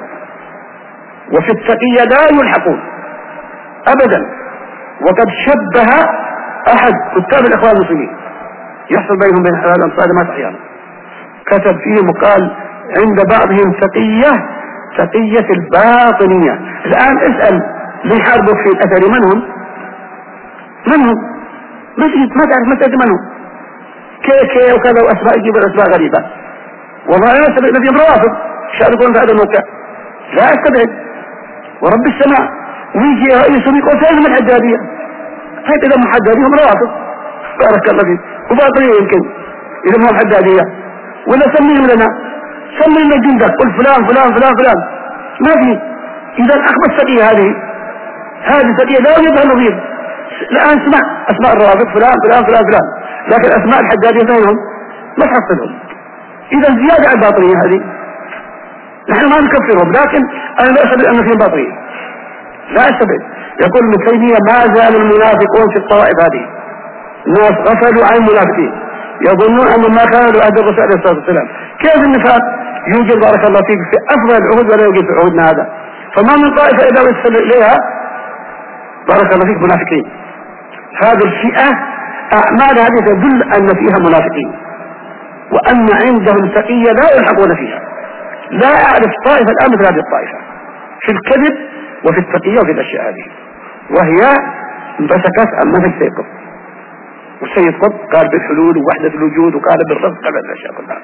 وفي التقية لا يلحقون أبدا. وقد شبه أحد كتاب الإخوان المسلمين يحصل بينهم بين هذا الأمثال ما أحيانا، كتب فيه وقال عند بعضهم تقية الباطنية. الآن اسأل اللي يحاربوا في الأثر من هم ما تعرف مسألة من هم كي وكذا وأسماء يجيب الأسماء غريبة. والله أنا أستبعد الذين روافض شاركون في هذا الموقع، لا أستبعد ورب السماء. ويجي رئيسهم يقول فإذا من الحدادية، هيك إذا من الحدادية هم روافض بارك الله فيك، وباطنية يمكن إذا من الحدادية، ولا سميهم لنا جندك قل فلان فلان فلان فلان ما في. إذا أخبر السقية هذه سقية لا يوجد لها نظير. الآن اسمع أسماء الروافض فلان فلان فلان فلان، لكن أسماء الحدادية بينهم ما تحصلهم. إذا زيادة على الباطنية هذه. نحن ما نكفرهم، لكن أنا لا أستبعد أن فيهم باطنية، لا أستبعد. يقول ابن تيمية ما زال المنافقون في الطوائف هذه، الناس غفلوا عن المنافقين يظنون أنهم ما كانوا لعهد الرسول عليه الصلاة والسلام. كيف النفاق يوجد بارك الله فيك في أفضل العهود ولا يوجد في عهودنا هذا؟ فما من طائفة إذا وصل إليها بارك الله فيك منافقين. هذه الفئة أعمال هذه تدل أن فيها منافقين، وأن عندهم تقية لا يلحقون فيها. لا أعرف طائفة الآن مثل هذه الطائفة في الكذب وفي التقية وفي الأشياء هذه، وهي انبثقت عن منهج سيد قطب. والسيد قطب قال بالحلول ووحدة الوجود وقال بالرزق، قال الأشياء كلها.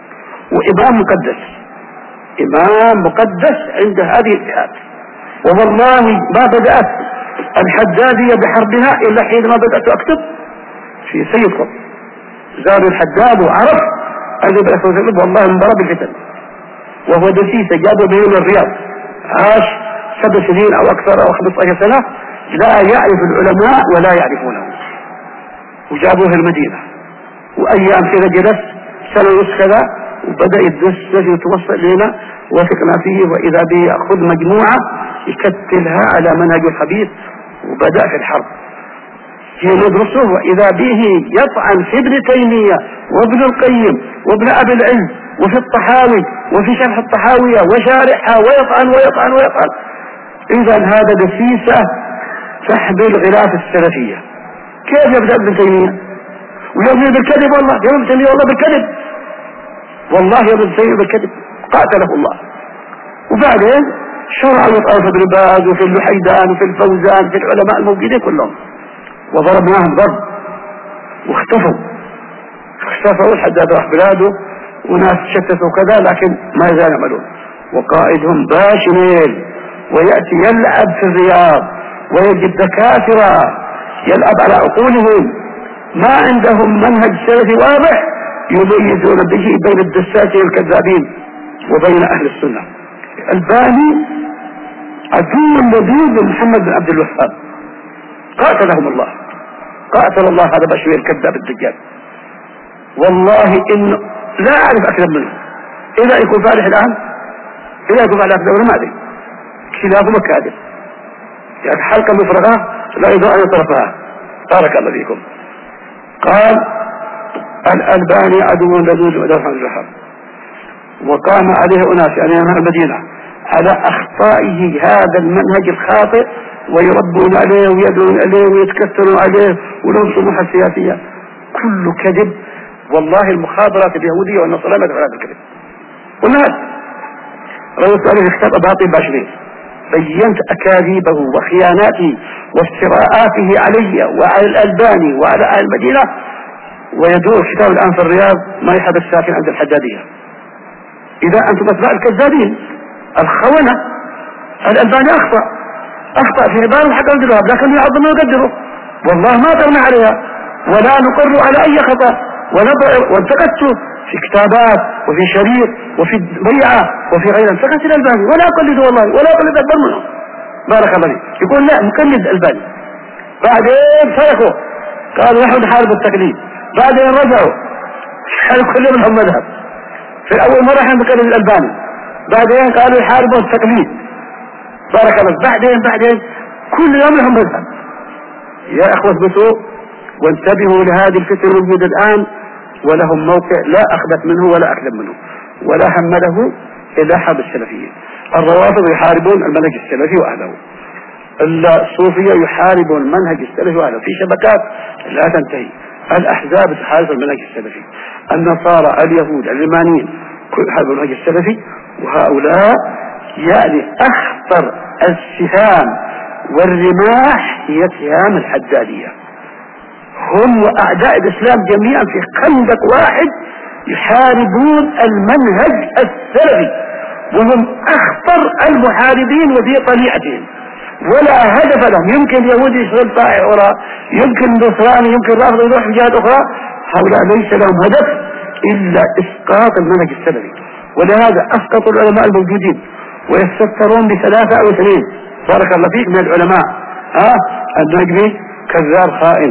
وإمام مقدس، إمام مقدس عند هذه الفئات. ووالله ما بدأت الحدادية بحربها إلا حينما بدأت أكتب في سيد قطب. زار الحداد وعرف أن يبقى والله من ضرب الفتن، وهو دسيسة جابه به من الرياض، عاش 7 سنين أو أكثر أو 15 سنة لا يعرف العلماء ولا يعرفونه، وجابوه المدينة وأيام كذا جلس سنة ونص كذا وبدأ يدرس يتوصل لنا وثقنا فيه، وإذا به يأخذ مجموعة يكتلها على منهج الخبيث، وبدأ في الحرب في ندرسه، وإذا به يطعن في ابن تيمية وابن القيم وابن أبي العز وفي الطحاوي وفي شرح الطحاوية وشارحها ويطعن ويطعن ويطعن. إذا هذا دسيسة تحمل غلاف السلفية. كيف يبدأ ابن تيمية ويومي بالكذب؟ والله يوم ابن تيمية والله بالكذب، والله يوم ابن تيمية بالكذب قاتله الله. وبعدين شرع يطعن في ابن باز وفي اللحيدان وفي الفوزان في العلماء الموجودين كلهم، وضربناهم ضرب واختفوا لحد راح بلاده وناس شتتوا كذا، لكن ما يزال يعملون. وقائدهم باشميل ويأتي يلعب في الرياض ويجد دكاترة يلعب على عقولهم، ما عندهم منهج سلفي واضح يميزون به بين الدساتين الكذابين وبين أهل السنة. الباني عدو لدود محمد بن عبد الوهاب قاتلهم الله، قاتل الله هذا بشوي الكذاب الدجال. والله إن لا أعرف أكذب منه، إذا يكون فالح الآن إذا يكون فالح أكذب ما أدري، كلاهما كاذب، يعني حلقة مفرغة لا يضع أن طرفها. بارك الله فيكم. قال الألباني عدو لدود ودفع عن الجحر، وقام عليه أناس يعني أهل المدينة على أخطائه هذا المنهج الخاطئ، ويربون عليه ويدعون عليه ويتكثرون عليه ولهم طموحات سياسية، كله كذب. والله المخابرات اليهودية والنصرانية ما تفعل هذا الكذب. والناس رأيت عليه كتاب أباطيل باشرين بينت أكاذيبه وخياناته وافتراءاته علي وعلى الألباني وعلى أهل المدينة، ويدور كتاب الآن في الرياض ما يحب الساكن عند الحدادية. إذا أنتم أتباع الكذابين الخونة. الألباني أخطأ في عبارة حق عبد الوهاب، لكن يعظم ويقدره، والله ما قرنا عليها ولا نقر على أي خطأ، وانتقدته في كتابات وفي شريط وفي بيعة وفي غيرها، انتقدت الألباني ولا أقلده والله ولا أقلد أكبر منه. بارك الله فيك. يقول لا مقلد الألباني، بعدين فرقوا قالوا نحن نحارب التقليد، بعدين رجعوا حارب كل منهم مذهب. في أول مرة احنا نقلد الألباني، بعدين قالوا يحاربوا التقليد. بارك الله. بعدين كل يوم لهم مذهب. يا أخوة اثبتوا وانتبهوا لهذه الفتن الموجودة الآن، ولهم موقع لا أخبث منه ولا أكذب منه ولا هم له إلا حرب السلفيين. الروافض يحاربون المنهج السلفي وأهله، الصوفية يحاربون المنهج السلفي وأهله في شبكات لا تنتهي، الأحزاب تحارب المنهج السلفي، النصارى اليهود العلمانيين كل حارب المنهج السلفي. وهؤلاء يعني أخطر السهام والرماح هي سهام الحدادية، هم وأعداء الإسلام جميعا في خندق واحد يحاربون المنهج السلفي، وهم أخطر المحاربين وفي طليعتهم ولا هدف لهم. يمكن يهودي يشغل طائع وراء، يمكن نصراني، يمكن رافض يروح في جهات أخرى، هؤلاء ليس لهم هدف إلا إسقاط المنهج السلفي. ولهذا أسقطوا العلماء الموجودين ويستفترون ب3 أو 2. بارك الله فيك من العلماء. النجمي كذاب خائن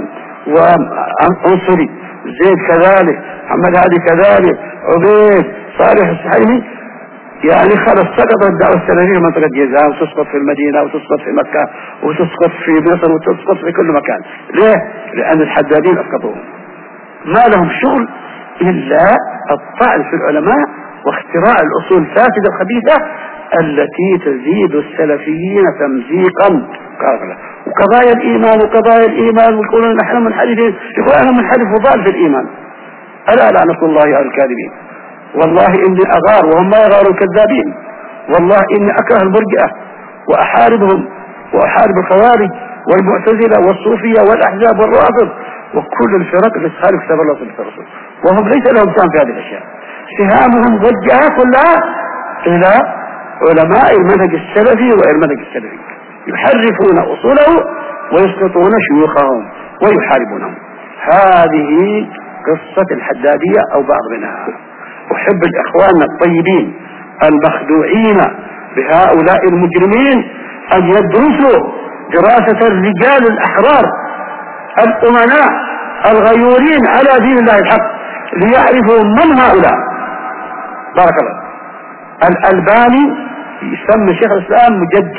وعنصري، زيد كذلك، محمد هادي كذلك، عبيد صالح السحيمي، يعني خلص سقطت الدعوة السلفية في منطقة جيزان، وتسقط في المدينة وتسقط في مكة وتسقط في مصر وتسقط في كل مكان. ليه؟ لأن الحدادين أسقطوهم، ما لهم شغل إلا الطعن في العلماء واختراع الأصول الفاسدة الخبيثة التي تزيد السلفيين تمزيقا. وقضايا الإيمان ويقولون نحن منحرفين، يقول أنا منحرف وضال في الإيمان. ألا لعنة الله على الكاذبين. والله إني أغار وهم ما يغاروا الكذابين، والله إني أكره المرجئة وأحاربهم وأحارب الخوارج والمعتزلة والصوفية والأحزاب والروافض وكل الفرق اللي تخالف كتاب الله وسنة الرسول، وهم ليس لهم شأن في هذه الأشياء. سهامهم موجهة كلها إلى علماء المنهج السلفي والمنهج السلفي، يحرفون أصوله ويسقطون شيوخهم ويحاربونهم. هذه قصة الحدادية أو بعض منها. أحب الإخوان الطيبين المخدوعين بهؤلاء المجرمين أن يدرسوا دراسة الرجال الأحرار الأمناء الغيورين على دين الله الحق ليعرفوا من هؤلاء. بارك الله. الألباني يسمى شيخ الإسلام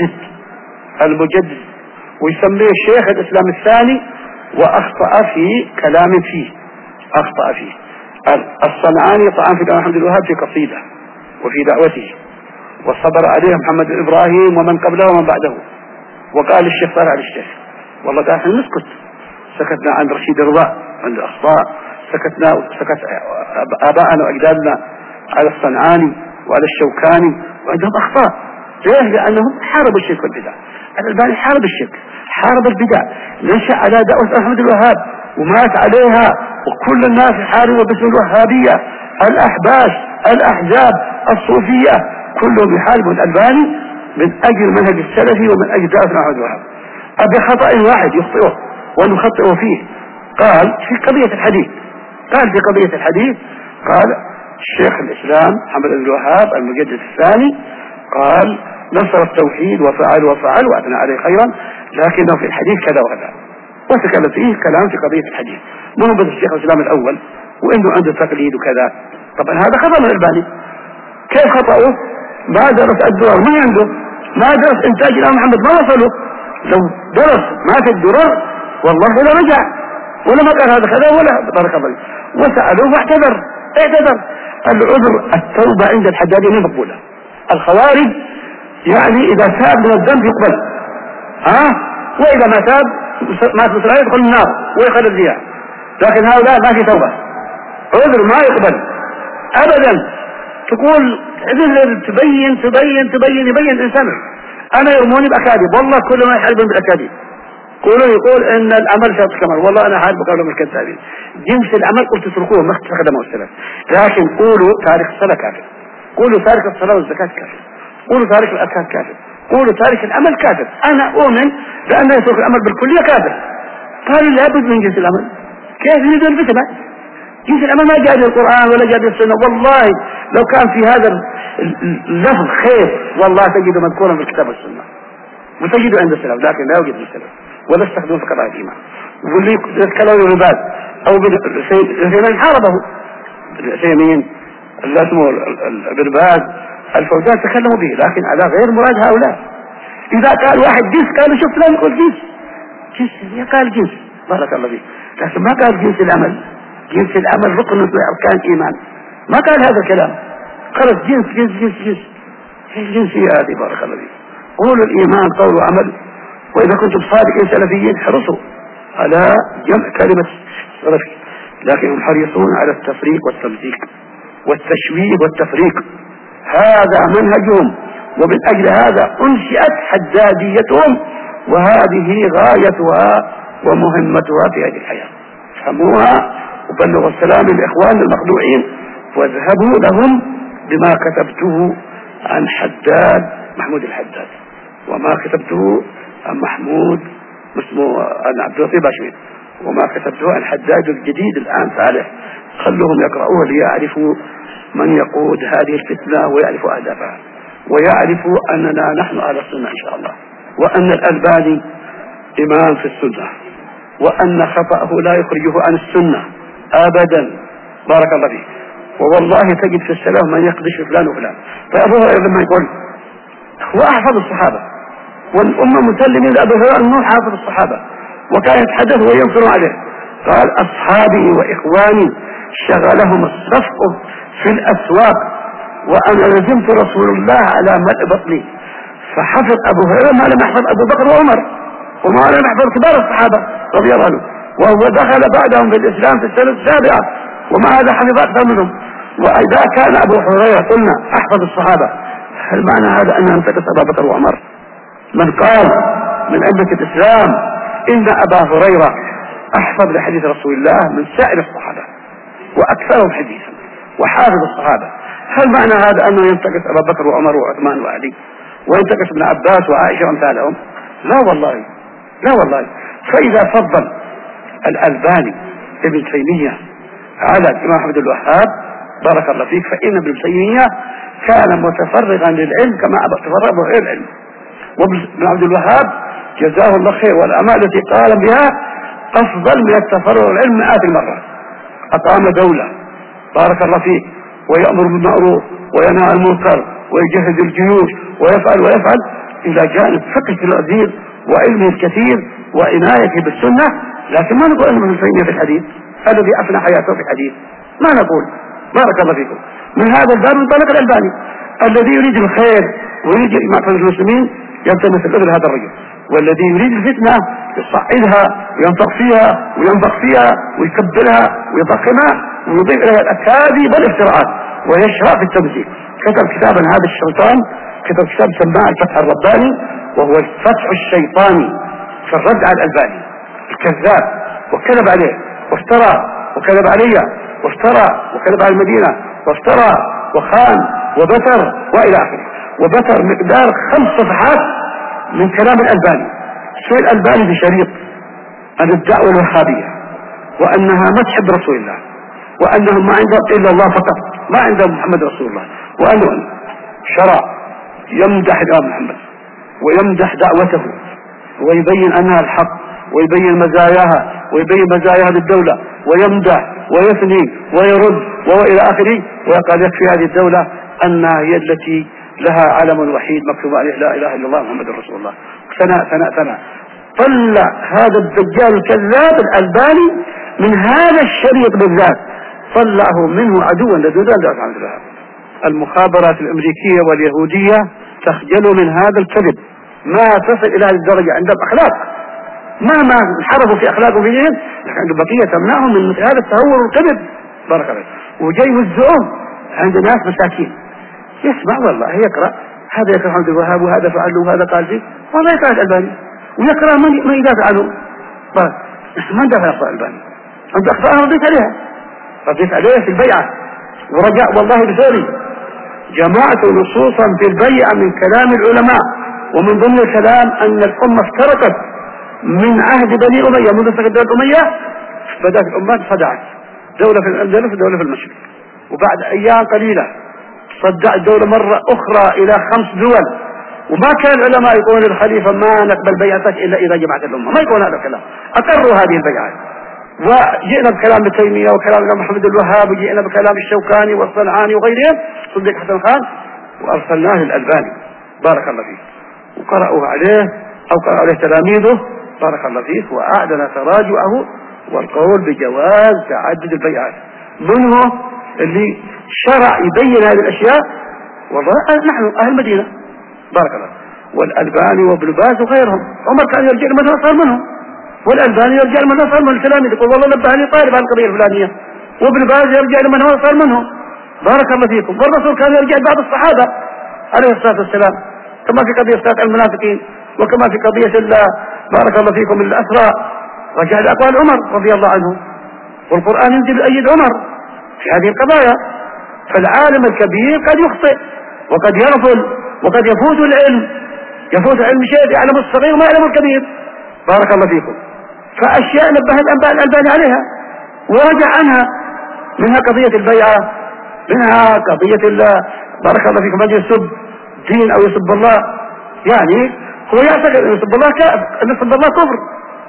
المجدد، ويسميه شيخ الإسلام الثاني، وأخطأ في كلام فيه، أخطأ فيه. الصنعاني طعن في الإمام محمد الوهاب في قصيدة وفي دعوته، وصبر عليه محمد إبراهيم ومن قبله ومن بعده. وقال الشيخ صالح على الشيخ والله داخل نسكت، سكتنا عن رشيد الرضا عن الأخطاء، سكت آباءنا وأجدادنا على الصنعاني وعلى الشوكاني وعندهم أخطاء. ليه؟ لأنهم حاربوا الشرك والبدع. الألباني حارب الشرك، حارب البدع، نشأ على دعوة محمد الوهاب ومات عليها، وكل الناس يحاربوا باسم الوهابية، الأحباش، الأحزاب، الصوفية، كلهم يحاربوا الألباني من أجل المنهج السلفي ومن أجل دعوة محمد الوهاب. بخطأ واحد يخطئه ونخطئه فيه. قال في قضية الحديث، قال الشيخ الإسلام محمد بن الوهاب المجدد الثاني قال نصر التوحيد وفعل وأثنى عليه خيرا، لكنه في الحديث كذا وكذا، وتكلم فيه كلام في قضية الحديث. ما هو بس الشيخ الإسلام الأول وإنه عنده تقليد وكذا. طبعا هذا خطأ من الألباني. كيف خطأه؟ ما درس الدرر، ما عنده، ما درس إنتاج الإمام محمد، ما وصله. لو درس ما في الدرر والله لا رجع ولا ما قال هذا كذا ولا بارك الله. وسألوه واعتذر. العذر التوبة عند الحدادية مقبولة. الخوارج يعني إذا تاب من الذنب يقبل، وإذا ما تاب ما تسرع يدخل النار ويخلد فيها. لكن هؤلاء ما في توبة، عذر ما يقبل أبدا. تقول تبين إنسان. أنا يرموني بأكاذيب، والله كل ما يحاربون بالأكاذيب. يقول إن العمل شرط كمال، والله أنا حارب قولهم الكذابين. جنس العمل قلت تتركوه ما استخدموا السلف، لكن قولوا تارك الصلاة كافر، قولوا تارك الصلاة والزكاة كافر، قولوا تارك الأذكار كافر، قولوا تارك العمل كافر. أنا أؤمن بأن يترك العمل بالكلية كافر. قالوا لابد من جنس العمل. كيف يريدون الفتنة؟ جنس العمل ما جاء بالقرآن ولا جاء بالسنة. والله لو كان في هذا اللفظ خير والله تجده مذكورا في الكتاب والسنة وتجده عند السلف، لكن لا يوجد في السلف ولا استخدموا في قضايا الإيمان. واللي يتكلم العباد أو بالعثيمين حاربه، العثيمين اللي اسمه ابن باز الفوزان تكلموا به، لكن على غير مراد هؤلاء. إذا قال واحد جنس قالوا شوف فلان يقول جنس، قال جنس بارك الله فيه، لكن ما قال جنس العمل. جنس العمل ركن من أركان الإيمان، ما قال هذا الكلام. خلص جنس هذه بارك الله فيه. قولوا الإيمان قول وعمل، وإذا كنتم صادقين سلفيين حرصوا على جمع كلمة سلفي، لكنهم حريصون على التفريق والتمزيق والتشويه والتفريق. هذا منهجهم، ومن أجل هذا أنشئت حداديتهم، وهذه غايتها ومهمتها في هذه الحياة. فهموها وبلغوا السلام للإخوان المخدوعين، واذهبوا لهم بما كتبته عن محمود الحداد، وما كتبته عن محمود اسمه عن عبد اللطيف باشوي، وما كتبته عن حداد الجديد الآن صالح. خلوهم يقرؤوه ليعرفوا من يقود هذه الفتنة ويعرفوا أهدافها، ويعرفوا أننا نحن أهل السنة إن شاء الله، وأن الألباني إمام في السنة، وأن خطأه لا يخرجه عن السنة أبدا بارك الله فيه. ووالله تجد في السلف من يقدش فلان وفلان. فأبو هريرة لما يقول هو أحفظ الصحابة، والأمة مسلمين لأبو هريرة أنه حافظ الصحابة وكان يتحدث وينكر عليه. قال أصحابي وإخواني شغلهم الصفق في الأسواق، وأنا لزمت رسول الله على ملء بطني. فحفظ أبو هريرة ما لم يحفظ أبو بكر وعمر، وما لم يحفظ كبار الصحابة رضي الله عنهم، وهو دخل بعدهم في الإسلام في السنة السابعة، وما هذا حفظ أكثر منهم. وإذا كان أبو هريرة قلنا أحفظ الصحابة، هل معنى هذا أن ينتقص أبا بكر وعمر؟ من قال من أئمة الإسلام إن أبا هريرة أحفظ لحديث رسول الله من سائر الصحابة وأكثرهم حديثا، وحافظ الصحابة. هل معنى هذا أنه ينتقص أبا بكر وعمر وعثمان وعلي وينتقص ابن عباس وعائشة وأمثالهم؟ لا والله، لا والله. فإذا فضل الألباني ابن تيمية على الإمام محمد الوهاب بارك الله فيك، فإن ابن تيمية كان متفرغا للعلم كما تفرغ غير العلم، وابن عبد الوهاب جزاه الله خير والأعمال التي قال بها أفضل من التفرغ للعلم مئات المرات. أقام دولة بارك الله فيك ويأمر بالمعروف وينهى عن المنكر ويجهز الجيوش ويفعل إلى جانب فقه الغزير وعلمه الكثير وعنايته بالسنة. لكن ما نقول أنه ابن تيمية في الحديث الذي أفنى حياته في الحديث، ما نقول. بارك الله فيكم. من هذا الباب ينطلق الألباني الذي يريد الخير ويريد إمامة المسلمين يلتمس الأذن هذا الرجل، والذي يريد الفتنة يصعدها وينطق فيها وينبق فيها ويكبرها ويضخمها ويضيف إليها الأكاذيب والافتراءات ويشرع في التمثيل. كتب كتابا هذا الشيطان، كتب كتاب سماه الفتح الرباني، وهو الفتح الشيطاني في الرد على الألباني الكذاب، وكذب عليه وافترى وكذب عليه وافترى وكذب على المدينة وافترى وخان وبتر وإلى آخره. وبتر مقدار 5 صفحات من كلام الألباني. شيء الألباني بشريط عن الدعوة الوهابية وأنها ما تحب رسول الله وأنهم ما عندهم إلا الله فقط، ما عندهم محمد رسول الله، وأنه شرع يمدح الإمام محمد ويمدح دعوته ويبين أنها الحق ويبين مزاياها ويبين مزاياها للدولة ويمدح ويثني ويرد وإلى آخره، ويقال يكفي هذه الدولة أنها هي التي لها علم وحيد مكتوب عليه لا إله إلا الله محمد رسول الله. ثناء طلع هذا الدجال الكذاب الألباني من هذا الشريط بالذات، طلعه منه عدوا لدودا الحمد لله. المخابرات الأمريكية واليهودية تخجل من هذا الكذب، ما تصل إلى هذه الدرجة. عندهم أخلاق مهما انحرفوا في أخلاقهم في دينهم، لكن عند البقية تمنعهم من مثل هذا التهور والكذب. بارك الله. وجاي يوزعون عند ناس مساكين يسمع والله يقرأ هذا يقرأ محمد الوهاب وهذا فعل وهذا قال فيه، والله يقرأ الألباني ويقرأ من يدافع عنه. نحن ما ندافع عن الألباني، عند أخطاء رديت عليه في البيعة ورجع والله بثوري. جمعت نصوصا في البيعة من كلام العلماء، ومن ضمن الكلام أن الأمة افترقت من عهد بني أمية منذ سقط دولة أمية، بدأت الأمة صدعت، دولة في الأندلس ودولة في المشرق، وبعد أيام قليلة صدعت دولة مرة أخرى إلى 5 دول. وما كان العلماء يقولون للخليفة ما نقبل بيعتك إلا إذا جمعت الأمة، ما يقول هذا الكلام، أقروا هذه البيعات. وجئنا بكلام ابن تيمية وكلام محمد الوهاب، وجئنا بكلام الشوكاني والصنعاني وغيرهم صديق حسن خان، وأرسلناه للألباني بارك الله فيه، وقرأوا عليه أو قرأوا عليه تلاميذه بارك الله فيه، وأعلن تراجعه والقول بجواز تعدد البيعات. منه اللي شرع يبين هذه الأشياء والله نحن أهل المدينة بارك الله، والألباني وابن باز وغيرهم. عمر كان يرجع لمن صار منهم، والألباني يرجع لمن صار من التلاميذ، يقول والله نبهني طالب عن القضية الفلانية، وابن باز يرجع لمن هو صار منهم بارك الله فيكم. والرسول كان يرجع بعض الصحابة عليه الصلاة والسلام، كما في قضية صلاة المنافقين وكما في قضية بارك الله فيكم الأسرى، رجع لأقوال عمر رضي الله عنه، والقرآن ينزل أيد عمر في هذه القضايا. فالعالم الكبير قد يخطئ وقد يغفل وقد يفوت العلم، يفوت علم شيء يعلم الصغير وما يعلم الكبير بارك الله فيكم. فأشياء نبه الألباني عليها ورجع عنها، منها قضية البيعة، منها قضية بارك الله فيكم من يسب دين أو يسب الله، يعني هو يعتقد أن يسب الله كفر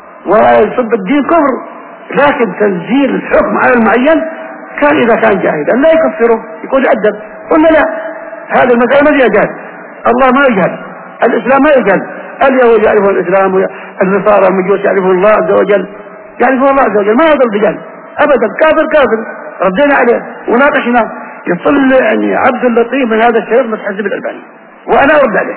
ويسب الدين كفر، لكن تنزيل الحكم على المعين كان إذا كان جاهدا لا يكفره، يقول يأدب. قلنا لا، هذا المسألة ما يجهل، الله ما يجهل، الإسلام ما يجهل، اليهود يعرفون الإسلام والنصارى المجوس يعرفون الله عز وجل، يعرفون الله عز وجل، ما هذا الرجال أبدا، كافر ردينا عليه وناقشنا. يطلع يعني عبد اللطيف من هذا الشيء متحزب الألباني، وأنا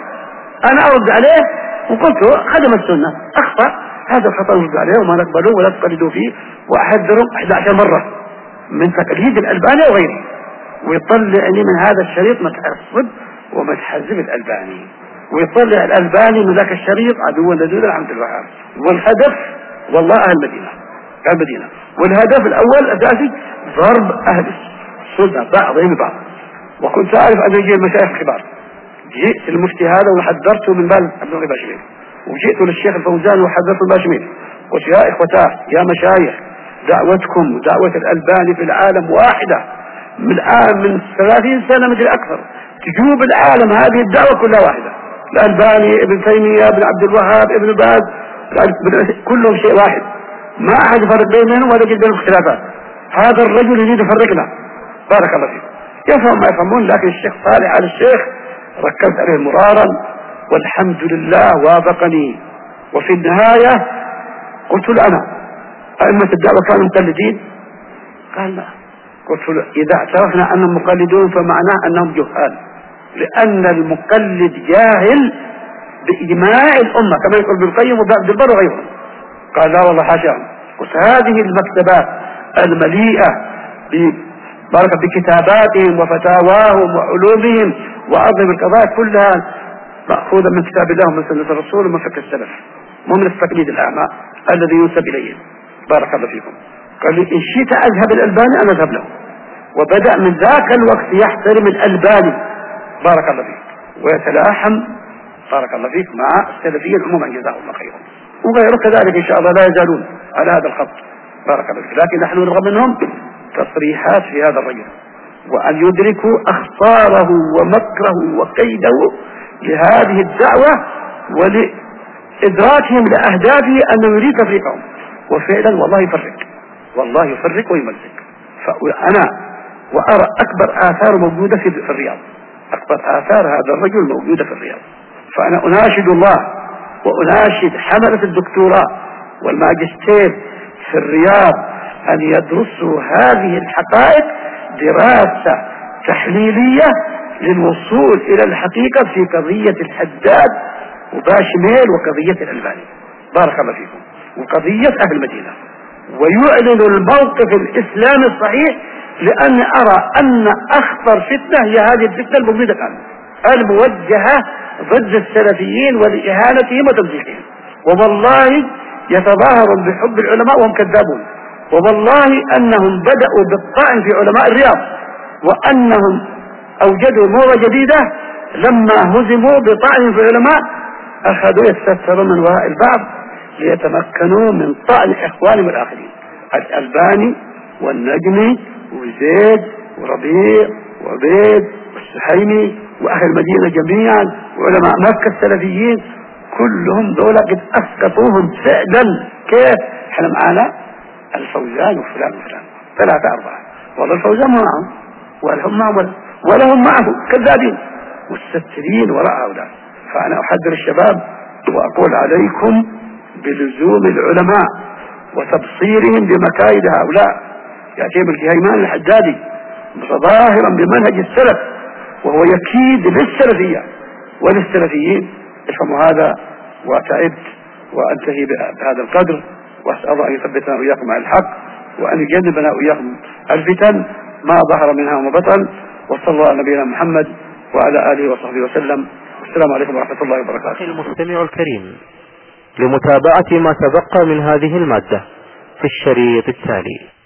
أرد عليه وقلت خدم السنة أخطأ، هذا الخطأ نرد عليه وما نقبله ولا تقلدوا فيه، وأحذره 11 مرة من تقليد الألباني وغيره. ويطلعني من هذا الشريط متعصب ومتحزب الألباني، ويطلع الألباني من ذاك الشريط عدوا لدود عبد الوهاب. والهدف والله أهل المدينة، والهدف الأول الأساسي ضرب أهل يفصلنا بعضهم ببعض. وكنت أعرف أن يجي المشايخ الكبار، جئت المفتي هذا وحذرته من بال عبد الله باشميل، وجئت للشيخ الفوزان وحذرته باشميل، قلت يا إخوتاه يا مشايخ، دعوتكم ودعوة الألباني في العالم واحدة من 30 سنة مدري أكثر، تجوب العالم هذه الدعوة كلها واحدة. الألباني ابن تيمية ابن عبد الوهاب ابن باز كلهم شيء واحد، ما أحد يفرق بينهم ولا يجد بينهم اختلافات. هذا الرجل يريد يفرقنا، بارك الله فيك. يفهم ما يفهمون، لكن الشيخ صالح على الشيخ ركزت عليه مرارا والحمد لله وافقني. وفي النهاية قلت له أنا أئمة الدعوة كانوا مقلدين؟ قال لا. قلت له إذا اعترفنا أنهم مقلدون فمعناه أنهم جهال، لأن المقلد جاهل بإجماع الأمة كما يقول ابن القيم وعبد البر وغيرهم. قال لا والله حاشاهم. قلت هذه المكتبات المليئة بكتاباتهم وفتاواهم وعلومهم وأعظم القضايا كلها مأخوذة من كتاب الله ومن سنة الرسول ومن فقه السلف، مو من التقليد الأعمى الذي ينسب إليه. بارك الله فيكم. قال لي إن شئت أذهب الألباني أنا أذهب له، وبدأ من ذاك الوقت يحترم الألباني بارك الله فيك ويتلاحم بارك الله فيك مع السلفيين عموما جزاه الله خيرا، وغيره كذلك إن شاء الله لا يزالون على هذا الخط بارك الله فيك. لكن نحن نرغب منهم تصريحات في هذا الرجل، وأن يدركوا أخطاره ومكره وكيده لهذه الدعوة ولإدراكهم لأهدافه أنه يريد تفريقهم، وفعلا والله يفرق، والله يفرق ويمزق. فأنا وأرى أكبر آثار موجودة في الرياض، أكبر آثار هذا الرجل موجودة في الرياض. فأنا أناشد الله وأناشد حملة الدكتوراه والماجستير في الرياض أن يدرسوا هذه الحقائق دراسة تحليلية للوصول إلى الحقيقة في قضية الحداد وباشميل وقضية الألباني بارك الله فيكم وقضية أهل المدينة، ويعلن الموقف الإسلامي الصحيح، لأن أرى أن أخطر فتنة هي هذه الفتنة الموجودة الآن الموجهة ضد السلفيين ولإهانتهم وتمزيقهم. ووالله يتظاهرون بحب العلماء وهم كذابون، ووالله أنهم بدأوا بالطعن في علماء الرياض، وأنهم أوجدوا موضة جديدة لما هزموا بطعن في العلماء أخذوا يستفسرون من وراء البعض ليتمكنوا من طعن إخوانهم الآخرين الألباني والنجمي وزيد وربيع وعبيد والسحيمي وأهل المدينة جميعا وعلماء مكة السلفيين كلهم دول قد أسقطوهم فعلا. كيف؟ احنا معنا الفوزان وفلان وفلان 3 4 والله الفوزان ما معهم ولا هم معهم ولا هم معه كذابين مستترين وراء هؤلاء. فأنا أحذر الشباب وأقول عليكم بلزوم العلماء وتبصيرهم بمكايد هؤلاء. يأتيهم الكهيمان الحدادي متظاهرا بمنهج السلف وهو يكيد للسلفية وللسلفيين. افهموا هذا وتعبت وأنتهي بهذا القدر، وأسأل الله أن يثبتنا وإياكم على الحق وأن يجنبنا وإياكم الفتن ما ظهر منها وما بطن. وصلى الله على نبينا محمد وعلى آله وصحبه وسلم. السلام عليكم ورحمة الله وبركاته. المستمع الكريم، لمتابعة ما تبقى من هذه المادة في الشريط التالي